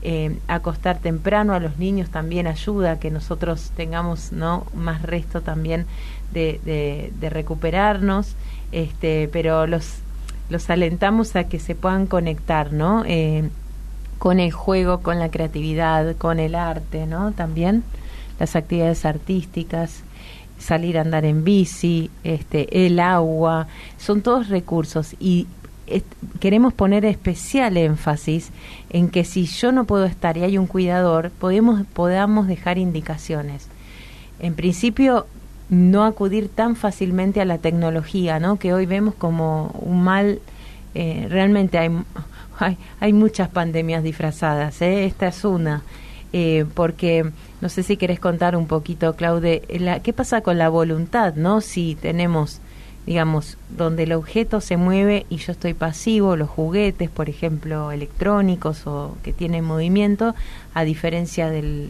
Speaker 2: Eh, acostar temprano a los niños también ayuda a que nosotros tengamos, ¿no?, más resto también de, de, de recuperarnos, este, pero los, los alentamos a que se puedan conectar, ¿no?, eh, con el juego, con la creatividad, con el arte, ¿no?, también las actividades artísticas, salir a andar en bici, este, el agua, son todos recursos, y queremos poner especial énfasis en que si yo no puedo estar y hay un cuidador, podemos, podamos dejar indicaciones. En principio, no acudir tan fácilmente a la tecnología, ¿no?, que hoy vemos como un mal. Eh, realmente hay, hay, hay muchas pandemias disfrazadas, ¿eh? Esta es una. Eh, porque, no sé si querés contar un poquito, Claude, la, ¿qué pasa con la voluntad, ¿no? Si tenemos, digamos, donde el objeto se mueve y yo estoy pasivo, los juguetes, por ejemplo, electrónicos o que tienen movimiento, a diferencia del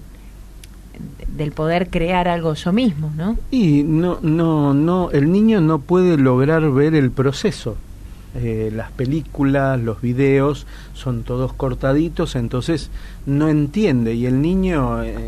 Speaker 2: del poder crear algo yo mismo, ¿no?
Speaker 3: Y no, no, no, el niño no puede lograr ver el proceso. Eh, las películas, los videos son todos cortaditos, entonces no entiende, y el niño eh,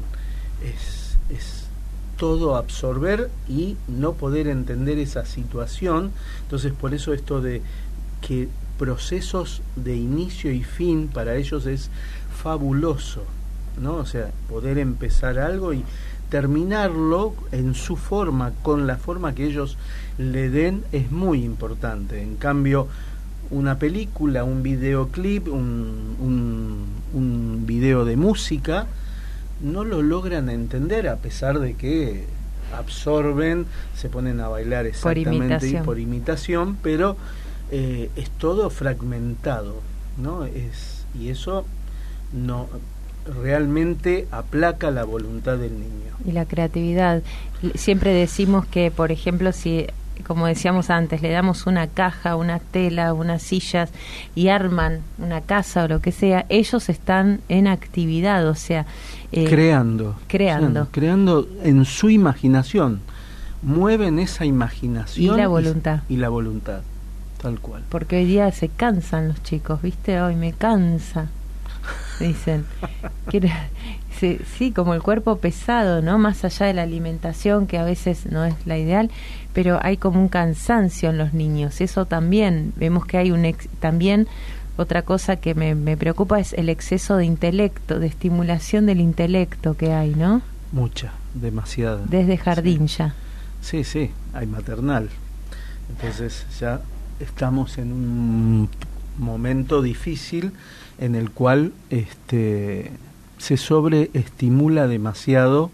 Speaker 3: es, es todo absorber y no poder entender esa situación. Entonces, por eso esto de que procesos de inicio y fin para ellos es fabuloso, ¿no? O sea, poder empezar algo y terminarlo en su forma, con la forma que ellos le den, es muy importante. En cambio, una película, un videoclip, un, un, un video de música, no lo logran entender, a pesar de que absorben, se ponen a bailar exactamente por imitación, por imitación pero eh, es todo fragmentado, ¿no? Es, y eso no realmente aplaca la voluntad del niño.
Speaker 2: Y la creatividad. Siempre decimos que, por ejemplo, si, como decíamos antes, le damos una caja, una tela, unas sillas y arman una casa o lo que sea, ellos están en actividad, o sea, eh,
Speaker 3: creando,
Speaker 2: creando,
Speaker 3: o sea, creando en su imaginación, mueven esa imaginación
Speaker 2: y la voluntad
Speaker 3: y, y la voluntad, tal cual.
Speaker 2: Porque hoy día se cansan los chicos, ¿viste? Hoy me cansa. Dicen, quiero, sí, sí, como el cuerpo pesado, ¿no? Más allá de la alimentación, que a veces no es la ideal, pero hay como un cansancio en los niños. Eso también, vemos que hay un ex, también otra cosa que me, me preocupa es el exceso de intelecto, de estimulación del intelecto que hay, ¿no?
Speaker 3: Mucha, demasiada.
Speaker 2: Desde jardín
Speaker 3: sí.
Speaker 2: ya.
Speaker 3: Sí, sí, hay maternal. Entonces ya estamos en un momento difícil en el cual este se sobreestimula demasiado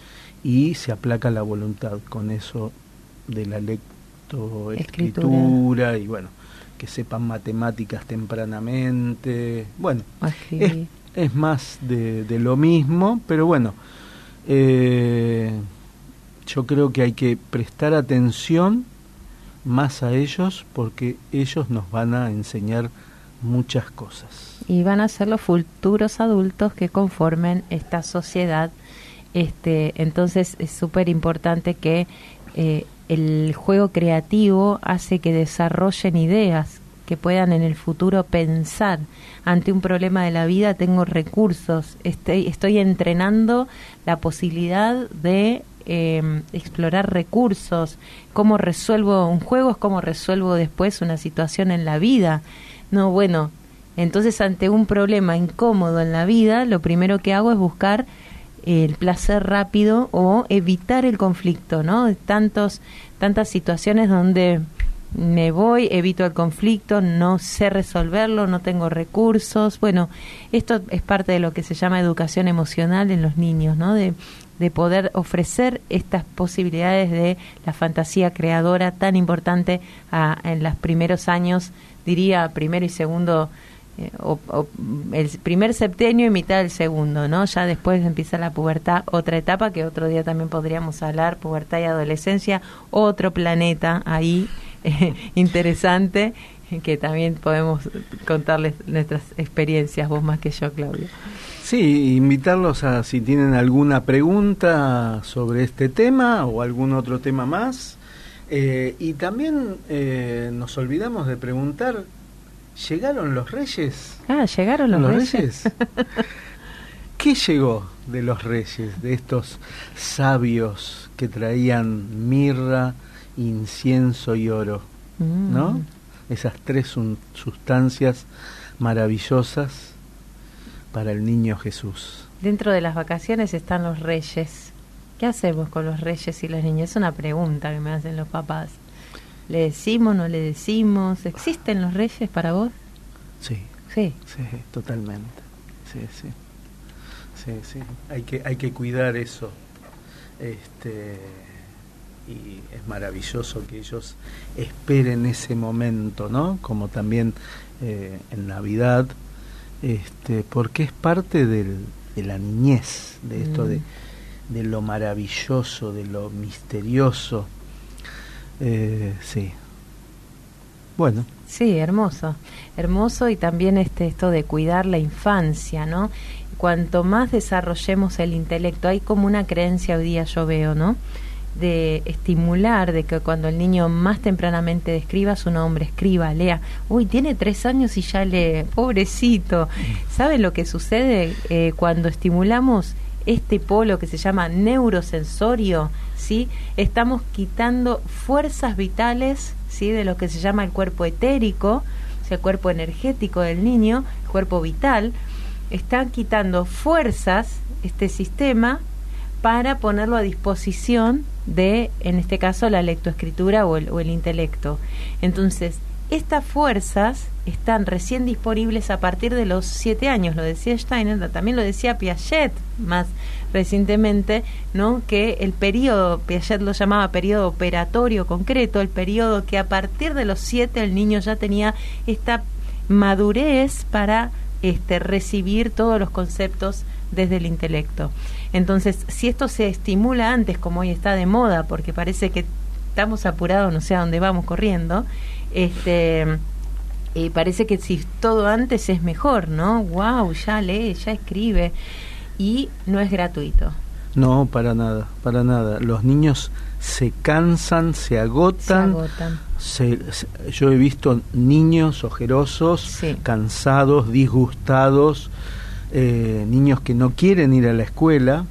Speaker 3: y se aplaca la voluntad con eso de la lectoescritura y bueno, que sepan matemáticas tempranamente, bueno, es, es más de, de lo mismo, pero bueno, eh, yo creo que hay que prestar atención más a ellos porque ellos nos van a enseñar muchas cosas.
Speaker 2: Y van a ser los futuros adultos que conformen esta sociedad. Este, entonces es súper importante que eh, el juego creativo hace que desarrollen ideas, que puedan en el futuro pensar. Ante un problema de la vida tengo recursos, estoy, estoy entrenando la posibilidad de eh, explorar recursos. Cómo resuelvo un juego es cómo resuelvo después una situación en la vida. No, bueno, entonces ante un problema incómodo en la vida, lo primero que hago es buscar el placer rápido o evitar el conflicto, ¿no? Tantos, tantas situaciones donde me voy, evito el conflicto, no sé resolverlo, no tengo recursos. Bueno, esto es parte de lo que se llama educación emocional en los niños, ¿no? De, de poder ofrecer estas posibilidades de la fantasía creadora tan importante a, en los primeros años, diría primero y segundo, eh, o, o el primer septenio y mitad del segundo, ¿no? Ya después empieza la pubertad, otra etapa que otro día también podríamos hablar, pubertad y adolescencia, otro planeta ahí eh, interesante, que también podemos contarles nuestras experiencias, vos más que yo, Claudio.
Speaker 3: Sí, invitarlos a si tienen alguna pregunta sobre este tema o algún otro tema más. Eh, y también eh, nos olvidamos de preguntar ¿llegaron los reyes?
Speaker 2: Ah, ¿llegaron los,
Speaker 3: ¿Los
Speaker 2: reyes?
Speaker 3: reyes? ¿Qué llegó de los reyes, de estos sabios que traían mirra, incienso y oro? Mm. ¿No? Esas tres sun- sustancias maravillosas para el niño Jesús.
Speaker 2: Dentro de las vacaciones están los reyes. ¿Qué hacemos con los reyes y los niños? Es una pregunta que me hacen los papás. ¿Le decimos, no le decimos? ¿Existen los reyes para vos?
Speaker 3: Sí.
Speaker 2: Sí.
Speaker 3: Sí, totalmente. Sí, sí. Sí, sí. Hay que, hay que cuidar eso. Este, y es maravilloso que ellos esperen ese momento, ¿no? Como también eh, en Navidad, este, porque es parte del, de la niñez, de esto mm. de, de lo maravilloso, de lo misterioso. Eh, sí. Bueno.
Speaker 2: Sí, hermoso, hermoso, y también este esto de cuidar la infancia, ¿no? Cuanto más desarrollemos el intelecto, hay como una creencia hoy día, yo veo, ¿no? De estimular, de que cuando el niño más tempranamente escriba su nombre, escriba, lea. Uy, tiene tres años y ya lee, pobrecito. ¿Saben lo que sucede eh, cuando estimulamos este polo que se llama neurosensorio? ¿Sí? Estamos quitando fuerzas vitales, ¿sí? De lo que se llama el cuerpo etérico, o sea, el cuerpo energético del niño, el cuerpo vital. Están quitando fuerzas, este sistema, para ponerlo a disposición de, en este caso, la lectoescritura o el, o el intelecto. Entonces, estas fuerzas están recién disponibles a partir de los siete años, lo decía Steiner, también lo decía Piaget más recientemente, ¿no? Que el periodo, Piaget lo llamaba periodo operatorio concreto, el periodo que a partir de los siete el niño ya tenía esta madurez para este, recibir todos los conceptos desde el intelecto. Entonces, si esto se estimula antes, como hoy está de moda, porque parece que estamos apurados, no sé a dónde vamos corriendo, este, eh, parece que si todo antes es mejor, ¿no? Wow, ya lee, ya escribe, y no es gratuito.
Speaker 3: No, para nada, para nada. Los niños se cansan, se agotan.
Speaker 2: Se agotan.
Speaker 3: Se, se, yo he visto niños ojerosos, sí. cansados, disgustados, eh, niños que no quieren ir a la escuela.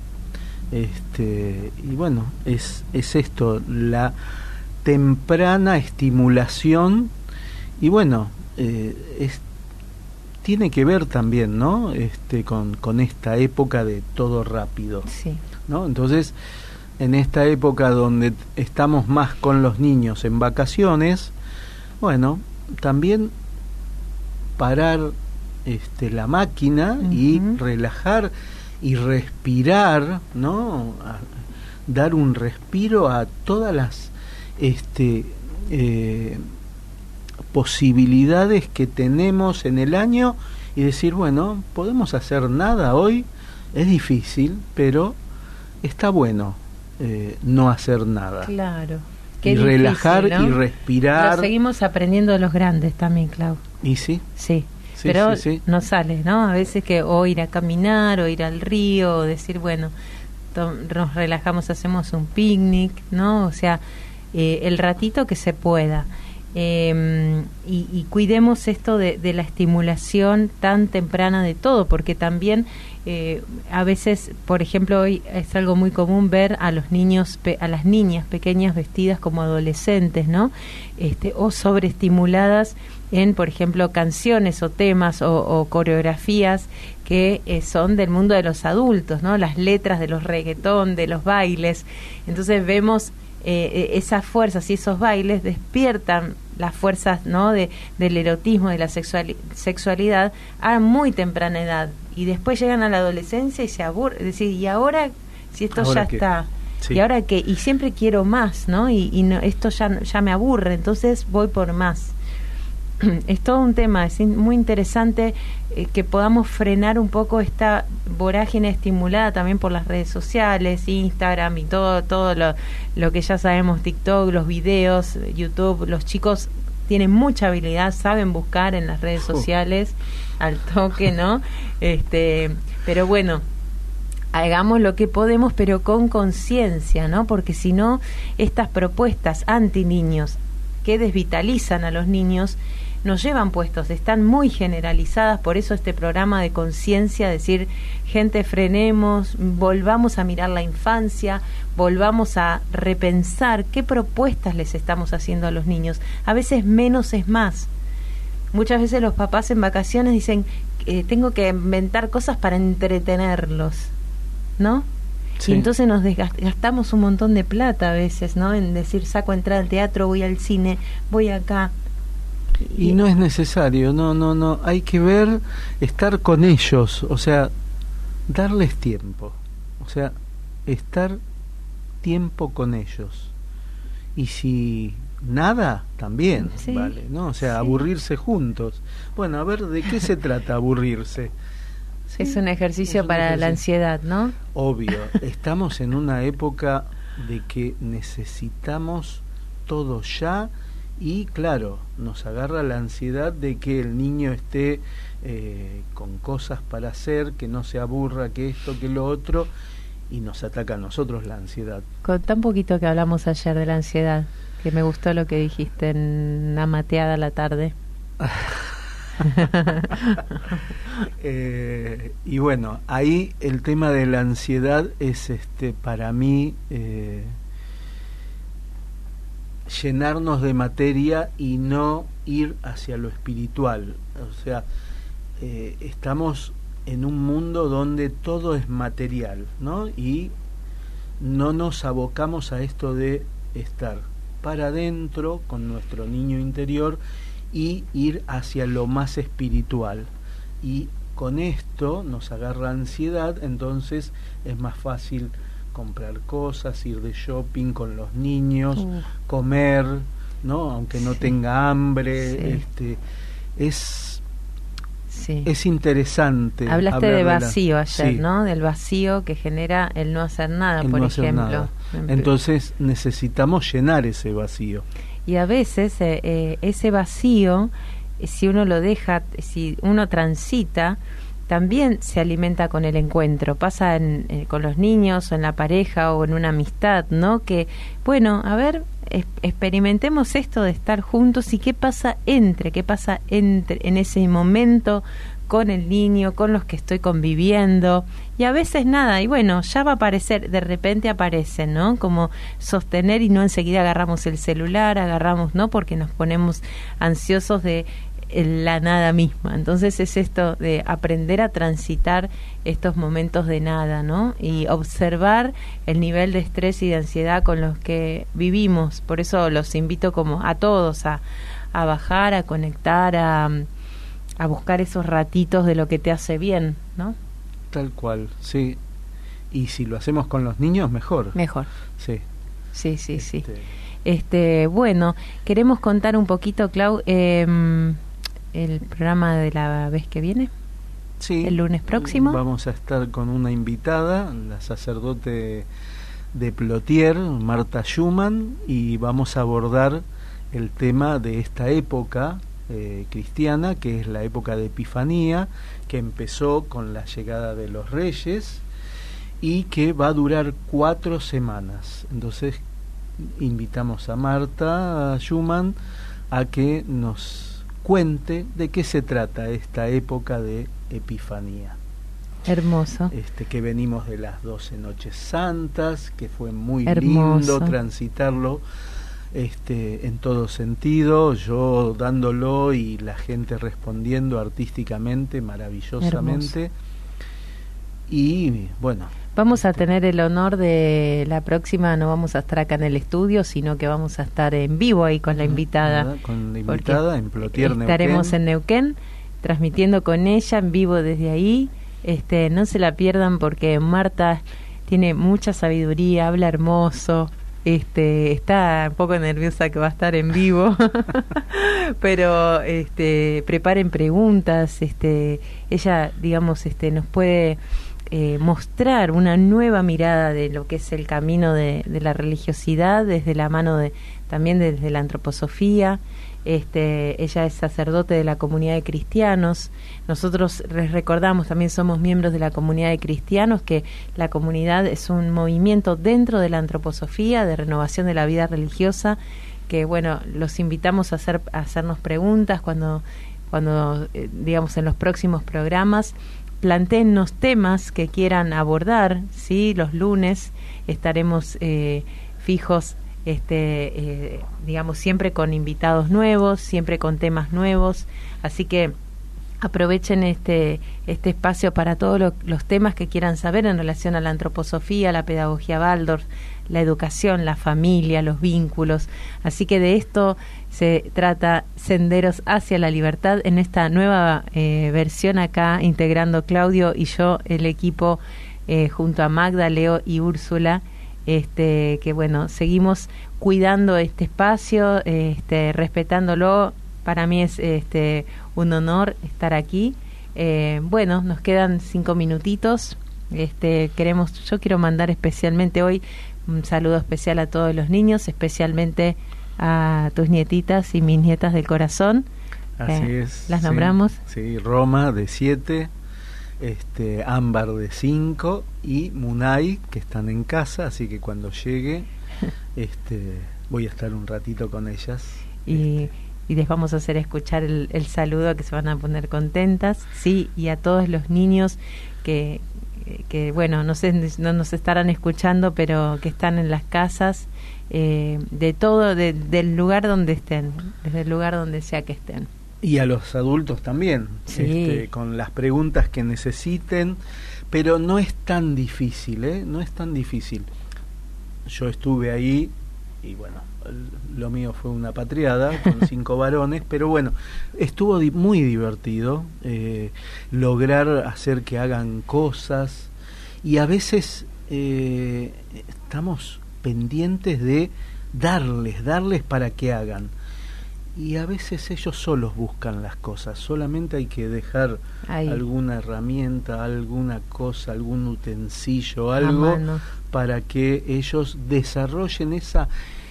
Speaker 3: Este, y bueno, es, es esto, la temprana estimulación, y bueno, eh, es, tiene que ver también, ¿no? Este, con, con esta época de todo rápido,
Speaker 2: sí.
Speaker 3: ¿no? Entonces, en esta época donde estamos más con los niños en vacaciones, bueno, también parar este, la máquina uh-huh. y relajar y respirar, ¿no? A dar un respiro a todas las este eh, posibilidades que tenemos en el año y decir, bueno, podemos hacer nada hoy, es difícil, pero está bueno eh, no hacer nada.
Speaker 2: Claro.
Speaker 3: Qué y difícil, relajar, ¿no? Y respirar.
Speaker 2: Lo seguimos aprendiendo de los grandes también, Clau.
Speaker 3: ¿Y sí?
Speaker 2: Sí.
Speaker 3: Sí,
Speaker 2: pero
Speaker 3: sí, sí.
Speaker 2: no sale, ¿no? A veces que o ir a caminar o ir al río o decir, bueno, to- nos relajamos, hacemos un picnic, ¿no? O sea, eh, el ratito que se pueda. Eh, y, y cuidemos esto de, de la estimulación tan temprana de todo, porque también eh, a veces, por ejemplo, hoy es algo muy común ver a los niños, pe- a las niñas pequeñas vestidas como adolescentes, ¿no? Este, o sobreestimuladas en, por ejemplo, canciones o temas o, o coreografías que eh, son del mundo de los adultos, ¿no? Las letras de los reggaetón, de los bailes. Entonces vemos eh, esas fuerzas y esos bailes despiertan las fuerzas, ¿no? de, del erotismo, de la sexuali- sexualidad a muy temprana edad. Y después llegan a la adolescencia y se aburren. Es decir, ¿y ahora si esto
Speaker 3: ¿Ahora
Speaker 2: ya
Speaker 3: qué?
Speaker 2: está?
Speaker 3: Sí.
Speaker 2: ¿Y ahora qué? Y siempre quiero más, ¿no? Y, y no, esto ya, ya me aburre, entonces voy por más. Es todo un tema, es in, muy interesante eh, que podamos frenar un poco esta vorágine estimulada también por las redes sociales, Instagram y todo todo lo, lo que ya sabemos, TikTok, los videos, YouTube. Los chicos tienen mucha habilidad, saben buscar en las redes sociales uh. al toque, ¿no? Este, pero bueno, hagamos lo que podemos, pero con conciencia, ¿no? Porque si no, estas propuestas anti niños que desvitalizan a los niños nos llevan puestos, están muy generalizadas, por eso este programa de conciencia, decir, gente, frenemos, volvamos a mirar la infancia, volvamos a repensar qué propuestas les estamos haciendo a los niños. A veces menos es más. Muchas veces los papás en vacaciones dicen, eh, tengo que inventar cosas para entretenerlos, ¿no? Sí. Y entonces nos gastamos un montón de plata a veces, ¿no? En decir, saco entrada al teatro, voy al cine, voy acá.
Speaker 3: Y, y no es necesario, no, no, no. Hay que ver, estar con ellos, o sea, darles tiempo. O sea, estar tiempo con ellos. Y si nada, también, sí, vale, ¿no? O sea, sí, aburrirse juntos. Bueno, a ver, ¿de qué se trata aburrirse?
Speaker 2: Sí, es un ejercicio es un para ejercicio. La ansiedad, ¿no?
Speaker 3: Obvio, estamos en una época de que necesitamos todo ya y claro, nos agarra la ansiedad de que el niño esté eh, con cosas para hacer, que no se aburra, que esto, que lo otro, y nos ataca a nosotros la ansiedad.
Speaker 2: Con tan poquito que hablamos ayer de la ansiedad, que me gustó lo que dijiste en una mateada a la tarde.
Speaker 3: eh, y bueno, ahí el tema de la ansiedad es este para mí eh, llenarnos de materia y no ir hacia lo espiritual. O sea, eh, estamos en un mundo donde todo es material, ¿no? Y no nos abocamos a esto de estar para adentro con nuestro niño interior y ir hacia lo más espiritual. Y con esto nos agarra ansiedad, entonces es más fácil comprar cosas, ir de shopping con los niños, uh. comer, ¿no? Aunque no sí. tenga hambre, sí. este es sí. es interesante.
Speaker 2: Hablaste de vacío la... ayer, sí. ¿no? Del vacío que genera el no hacer nada, el por no ejemplo. Hacer nada.
Speaker 3: Entonces necesitamos llenar ese vacío.
Speaker 2: Y a veces eh, eh, ese vacío, eh, si uno lo deja, si uno transita, también se alimenta con el encuentro. Pasa en, eh, con los niños o en la pareja o en una amistad, ¿no? Que, bueno, a ver, es, experimentemos esto de estar juntos y qué pasa entre, qué pasa entre en ese momento con el niño, con los que estoy conviviendo, y a veces nada, y bueno, ya va a aparecer, de repente aparece, ¿no? Como sostener y no enseguida agarramos el celular, agarramos, ¿no? Porque nos ponemos ansiosos de la nada misma. Entonces es esto de aprender a transitar estos momentos de nada, ¿no? Y observar el nivel de estrés y de ansiedad con los que vivimos. Por eso los invito como a todos a, a bajar, a conectar, a a buscar esos ratitos de lo que te hace bien, ¿no?
Speaker 3: Tal cual, sí. Y si lo hacemos con los niños, mejor.
Speaker 2: Mejor.
Speaker 3: Sí.
Speaker 2: Sí, sí, este... sí. Este, bueno, queremos contar un poquito, Clau, eh, el programa de la vez que viene.
Speaker 3: Sí.
Speaker 2: El lunes próximo.
Speaker 3: Vamos a estar con una invitada, la sacerdote de Plotier, Marta Schumann, y vamos a abordar el tema de esta época Eh, cristiana, que es la época de Epifanía, que empezó con la llegada de los reyes y que va a durar cuatro semanas. Entonces invitamos a Marta Schumann a que nos cuente de qué se trata esta época de Epifanía.
Speaker 2: Hermoso.
Speaker 3: Este, que venimos de las doce noches santas, que fue muy
Speaker 2: Hermoso.
Speaker 3: lindo transitarlo Este, en todo sentido, yo dándolo y la gente respondiendo artísticamente, maravillosamente. Hermoso. Y bueno,
Speaker 2: vamos a tener el honor de la próxima, no vamos a estar acá en el estudio, sino que vamos a estar en vivo ahí con la invitada.
Speaker 3: ¿verdad? Con la invitada en Plotier,
Speaker 2: estaremos
Speaker 3: Neuquén.
Speaker 2: en Neuquén transmitiendo con ella en vivo desde ahí. Este, no se la pierdan porque Marta tiene mucha sabiduría, habla hermoso. Este, está un poco nerviosa que va a estar en vivo, pero este, preparen preguntas. Este, ella, digamos, este, nos puede eh, mostrar una nueva mirada de lo que es el camino de, de la religiosidad desde la mano de, también desde la antroposofía. Este, ella es sacerdote de la comunidad de cristianos. Nosotros les recordamos, también somos miembros de la comunidad de cristianos, que la comunidad es un movimiento dentro de la antroposofía de renovación de la vida religiosa que bueno, los invitamos a hacer a hacernos preguntas cuando cuando eh, digamos en los próximos programas. Plantéennos temas que quieran abordar, ¿sí? Los lunes estaremos eh, fijos, este eh, digamos, siempre con invitados nuevos, siempre con temas nuevos, así que aprovechen este este espacio para todos lo, los temas que quieran saber en relación a la antroposofía, la pedagogía Waldorf, la educación, la familia, los vínculos. Así que de esto se trata Senderos hacia la Libertad en esta nueva eh, versión acá, integrando Claudio y yo el equipo eh, junto a Magda, Leo y Úrsula, este que bueno, seguimos cuidando este espacio, este respetándolo. Para mí es este un honor estar aquí. Eh, bueno, nos quedan cinco minutitos. Este queremos, yo quiero mandar especialmente hoy un saludo especial a todos los niños, especialmente a tus nietitas y mis nietas del corazón.
Speaker 3: Así
Speaker 2: eh,
Speaker 3: es.
Speaker 2: ¿Las nombramos?
Speaker 3: Sí, sí, Roma de siete, este, Ámbar de cinco y Munay, que están en casa, así que cuando llegue este, voy a estar un ratito con ellas.
Speaker 2: Y,
Speaker 3: este.
Speaker 2: y les vamos a hacer escuchar el, el saludo, que se van a poner contentas, sí, y a todos los niños que... que bueno, no sé, no nos estarán escuchando, pero que están en las casas, eh, de todo, de, del lugar donde estén, desde el lugar donde sea que estén.
Speaker 3: Y a los adultos también,
Speaker 2: sí.
Speaker 3: este, con las preguntas que necesiten, pero no es tan difícil, ¿eh? No es tan difícil. Yo estuve ahí y bueno, lo mío fue una patriada con cinco varones, pero bueno, estuvo di- muy divertido eh, lograr hacer que hagan cosas, y a veces eh, estamos pendientes de darles, darles para que hagan, y a veces ellos solos buscan las cosas, solamente hay que dejar Ahí. alguna herramienta, alguna cosa, algún utensilio, algo para que ellos desarrollen esa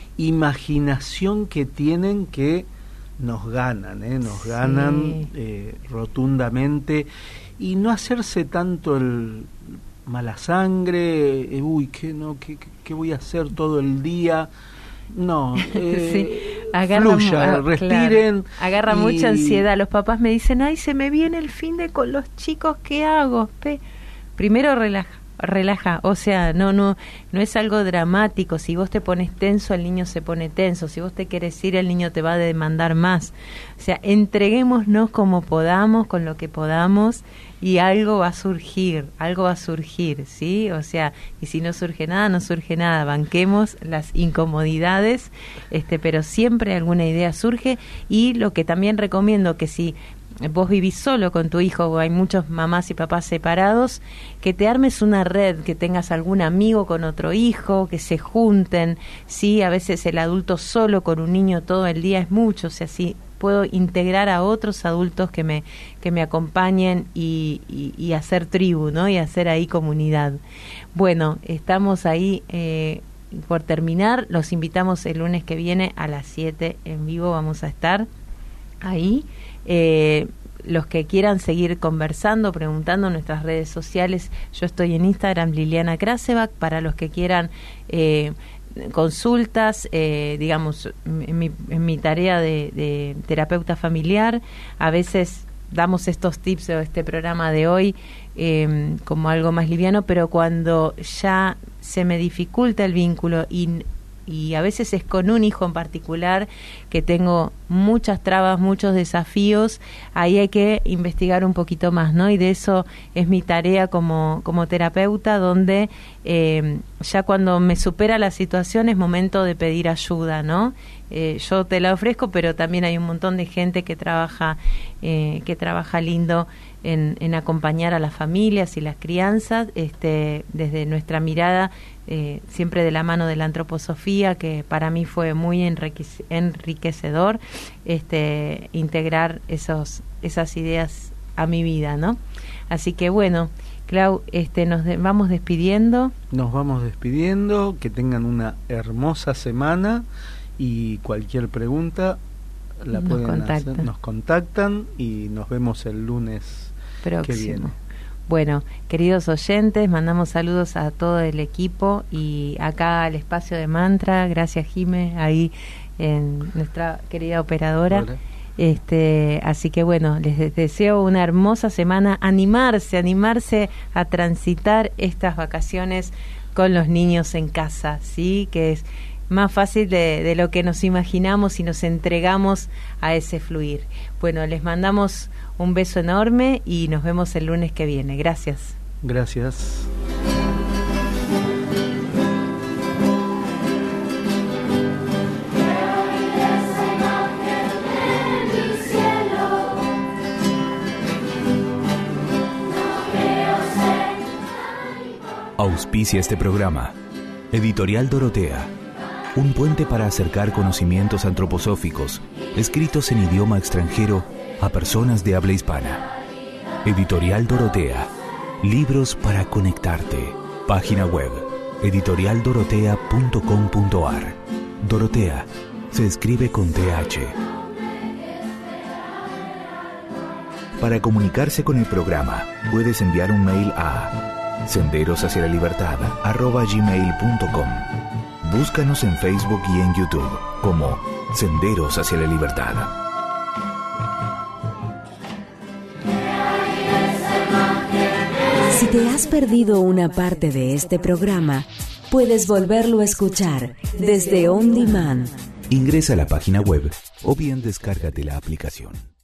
Speaker 3: imaginación que tienen, que nos ganan, ¿eh? nos sí. ganan eh, rotundamente, y no hacerse tanto el mala sangre, eh, uy, ¿qué, no, qué, qué voy a hacer todo el día? No, eh,
Speaker 2: sí. Agarra,
Speaker 3: fluya,
Speaker 2: uh,
Speaker 3: respiren.
Speaker 2: Claro. Agarra y... mucha ansiedad. Los papás me dicen, ay, se me viene el fin de con los chicos, ¿qué hago? Pe- Primero relaja. relaja, o sea, no no no es algo dramático. Si vos te pones tenso, el niño se pone tenso. Si vos te querés ir, el niño te va a demandar más. O sea, entreguémonos como podamos, con lo que podamos, y algo va a surgir, algo va a surgir, ¿sí? O sea, y si no surge nada, no surge nada. Banquemos las incomodidades, este, pero siempre alguna idea surge. Y lo que también recomiendo, que si vos vivís solo con tu hijo, o hay muchos mamás y papás separados, que te armes una red, que tengas algún amigo con otro hijo, que se junten, sí, a veces el adulto solo con un niño todo el día es mucho, o sea, sí, puedo integrar a otros adultos que me que me acompañen y, y, y hacer tribu, ¿no? Y hacer ahí comunidad. Bueno, estamos ahí eh, por terminar. Los invitamos el lunes que viene a las siete en vivo, vamos a estar ahí. Eh, los que quieran seguir conversando, preguntando en nuestras redes sociales, yo estoy en Instagram, Liliana Krasevak, para los que quieran eh, consultas, eh, digamos, en mi, en mi tarea de, de terapeuta familiar, a veces damos estos tips o este programa de hoy eh, como algo más liviano, pero cuando ya se me dificulta el vínculo y y a veces es con un hijo en particular que tengo muchas trabas, muchos desafíos, ahí hay que investigar un poquito más, ¿no? Y de eso es mi tarea como, como terapeuta, donde eh, ya cuando me supera la situación es momento de pedir ayuda, ¿no? Eh, yo te la ofrezco, pero también hay un montón de gente que trabaja, eh, que trabaja lindo en, en acompañar a las familias y las crianzas, este, desde nuestra mirada, eh, siempre de la mano de la antroposofía, que para mí fue muy enriquec- enriquecedor, este, integrar esos, esas ideas a mi vida, ¿no? Así que bueno, Clau, este, nos de- vamos despidiendo.
Speaker 3: Nos vamos despidiendo, que tengan una hermosa semana, y cualquier pregunta la
Speaker 2: nos
Speaker 3: pueden
Speaker 2: contactan.
Speaker 3: hacer, nos contactan, y nos vemos el lunes próximo que viene.
Speaker 2: Bueno, queridos oyentes, mandamos saludos a todo el equipo y acá al espacio de Mantra. Gracias, Jime, ahí en nuestra querida operadora.
Speaker 3: Hola.
Speaker 2: Este, así que bueno, les deseo una hermosa semana, animarse, animarse a transitar estas vacaciones con los niños en casa, ¿sí? Que es más fácil de, de lo que nos imaginamos y nos entregamos a ese fluir. Bueno, les mandamos un beso enorme y nos vemos el lunes que viene. Gracias.
Speaker 3: Gracias.
Speaker 1: Auspicia este programa. Editorial Dorotea. Un puente para acercar conocimientos antroposóficos, escritos en idioma extranjero, a personas de habla hispana. Editorial Dorotea. Libros para conectarte. Página web: editorial dorotea punto com punto a r. Dorotea se escribe con T H. Para comunicarse con el programa, puedes enviar un mail a senderos hacia la libertad arroba gmail punto com. Búscanos en Facebook y en YouTube como Senderos hacia la Libertad.
Speaker 4: Si te has perdido una parte de este programa, puedes volverlo a escuchar desde On Demand.
Speaker 1: Ingresa a la página web o bien descárgate la aplicación.